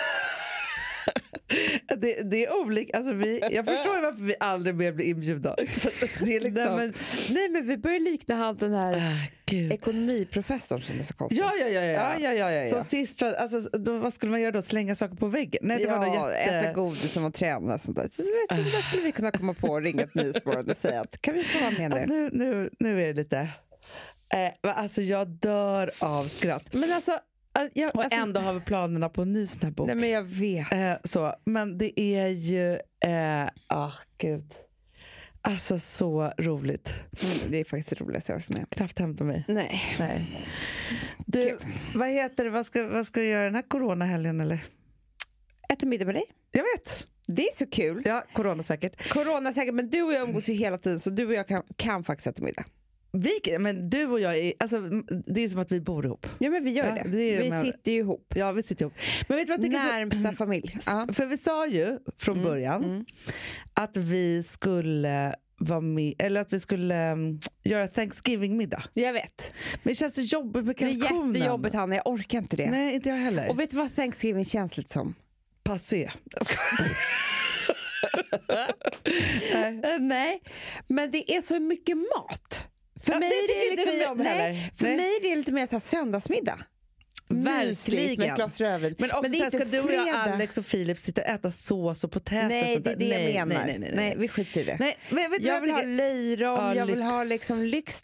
Det är olika. Alltså jag förstår ju varför vi aldrig mer blir inbjudna. Det är liksom... nej, men vi börjar likna han den här ekonomiprofessorn som är så konstig. Ja. Så sist, alltså, då, vad skulle man göra då? Slänga saker på väggen? Nej, det var något äta godis som att träna. Sånt där. Så där skulle vi kunna komma på och ringa ett Nyhetsmorgon och säga att kan vi få vara med nu är det lite... alltså jag dör av skratt. Men alltså... och ändå har vi planerna på en ny sån här bok. Nej, men jag vet. Så, men det är ju... gud. Alltså så roligt. Det är faktiskt roligt jag har varit med. Knappt hämta mig. Nej. Du, vad heter det? Vad ska du göra den här coronahelgen eller? Äta middag med dig. Jag vet. Det är så kul. Ja, coronasäkert. Men du och jag umgås ju hela tiden, så du och jag kan faktiskt äta middag. Men du och jag är, alltså, det är som att vi bor ihop. Ja, men vi gör det. Vi sitter ju ihop. Ja, vi sitter ihop. Men vet du vad jag tycker? Närmsta familj. För vi sa ju från början att vi skulle vara med, eller att vi skulle göra Thanksgiving-middag. Jag vet. Men det känns så jobbigt med kalkonen. Det är jättejobbigt, Hanna. Jag orkar inte det. Nej, inte jag heller. Och vet du vad Thanksgiving känns lite som? Passé. Nej, men det är så mycket mat. För mig är det liksom, mig är det lite mer så här söndagsmiddag. Verkligen. Med ett glas rödvin. Men också det är ska du och jag, Alex och Filip sitta och äta sås och potäter. Nej, och det är det jag menar. Nej, vi skiter i det. Nej, jag vill ha löjrom, jag vill lyx. ha liksom lyx.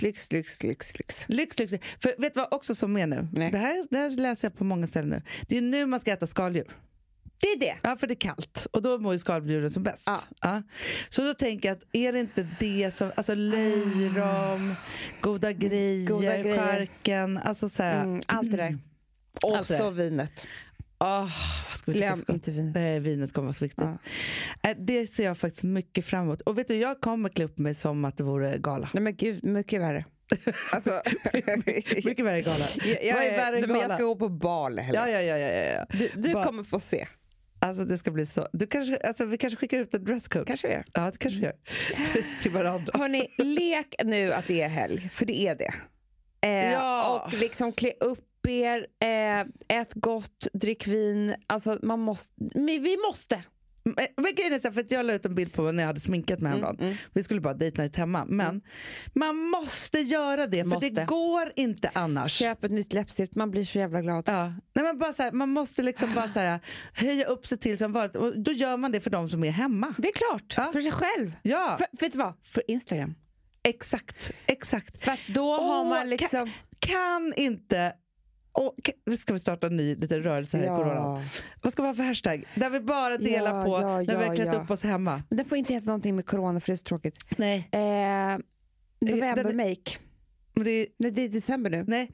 För vet du vad också som är nu? Det här läser jag på många ställen nu. Det är nu man ska äta skaldjur. Det är det. Ja, för det är kallt. Och då mår ju skaldjuren som bäst. Ja. Så då tänker jag att är det inte det som... Alltså löjrom, goda grejer, skärken. Alltså så här, allt det där. Och så vinet. Vad ska vi glöm inte vinet. Nej, vinet kommer vara så viktigt. Det ser jag faktiskt mycket fram emot. Och vet du, jag kommer klä upp mig som att det vore gala. Nej, men gud, mycket värre. Alltså, mycket värre gala. Vad är värre gala? Men jag ska gå på bal heller. Ja. Du kommer få se. Alltså det ska bli så. Vi kanske skickar ut en dresscode. Kanske vi gör. Ja, det kanske vi gör. Till varandra. Hörrni, lek nu att det är helg. För det är det. Och liksom klä upp er. Ät gott, drick vin. Alltså vi måste. Men grejen är så, för att jag la ut en bild på när jag hade sminkat mig häromdagen. Vi skulle bara date night hemma. Men man måste göra det, för det går inte annars. Köp ett nytt läppstift, man blir så jävla glad. Ja. Nej, men bara så här, man måste liksom bara så här, höja upp sig till som vanligt. Och då gör man det för de som är hemma. Det är klart, för sig själv. Ja. Vet du vad? För Instagram. Exakt. För att då har man liksom... Kan inte... Ska vi starta en ny liten rörelse här i corona? Vad ska vi ha för hashtag? Där vi bara delar på när vi har klätt upp oss hemma. Men det får inte heta någonting med corona, för det är så tråkigt. Nej. November-make. Nej, det är december nu. Nej.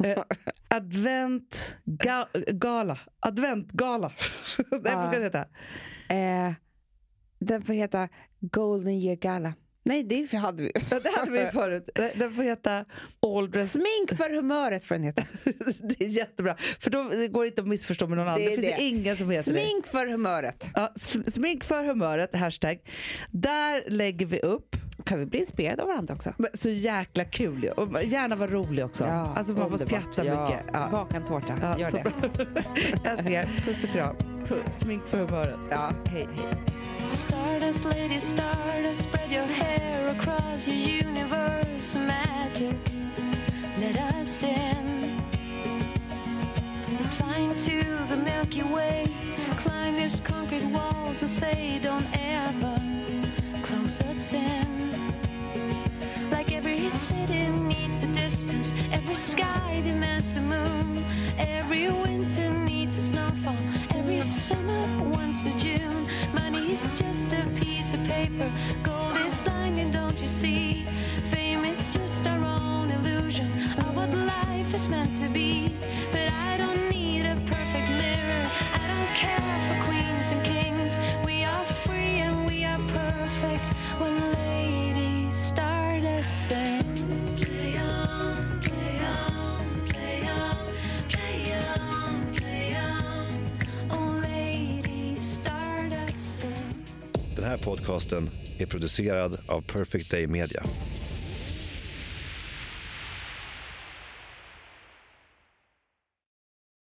Adventgala. Adventgala. Nej, vad ska det heta? Den får heta Golden Year Gala. Nej, det hade vi. Det hade vi förut. Den får heta All Dress. Smink för humöret får den heta. Det är jättebra. För då går det inte att missförstå med någon annan. Det finns ingen som heter Smink för humöret. Ja, smink för humöret, hashtag. Där lägger vi upp kan vi bli inspirerade av varandra också. Men så jäkla kul ju. Och gärna vara rolig också. Ja, alltså man får skratta mycket. Ja. Baka en tårta, gör det. Älskar, puss och kram. Puss. Smink för humöret. Ja, hej. Stardust, lady stardust, spread your hair across your universe, magic, let us in. Let's fly into the Milky Way, climb these concrete walls and say don't ever close us in. Like every city needs a distance, every sky demands a moon, every winter needs a snowfall, every summer wants a June. Money is just a piece of paper, gold is blinding, don't you see? Fame is just our own illusion of what life is meant to be. But I don't need a perfect mirror, I don't care for queens and kings. We are free and we are perfect when Lady Stardust sings. Play on, play on, play on, play on, play on. Oh Lady Stardust sings. Den här podcasten är producerad av Perfect Day Media.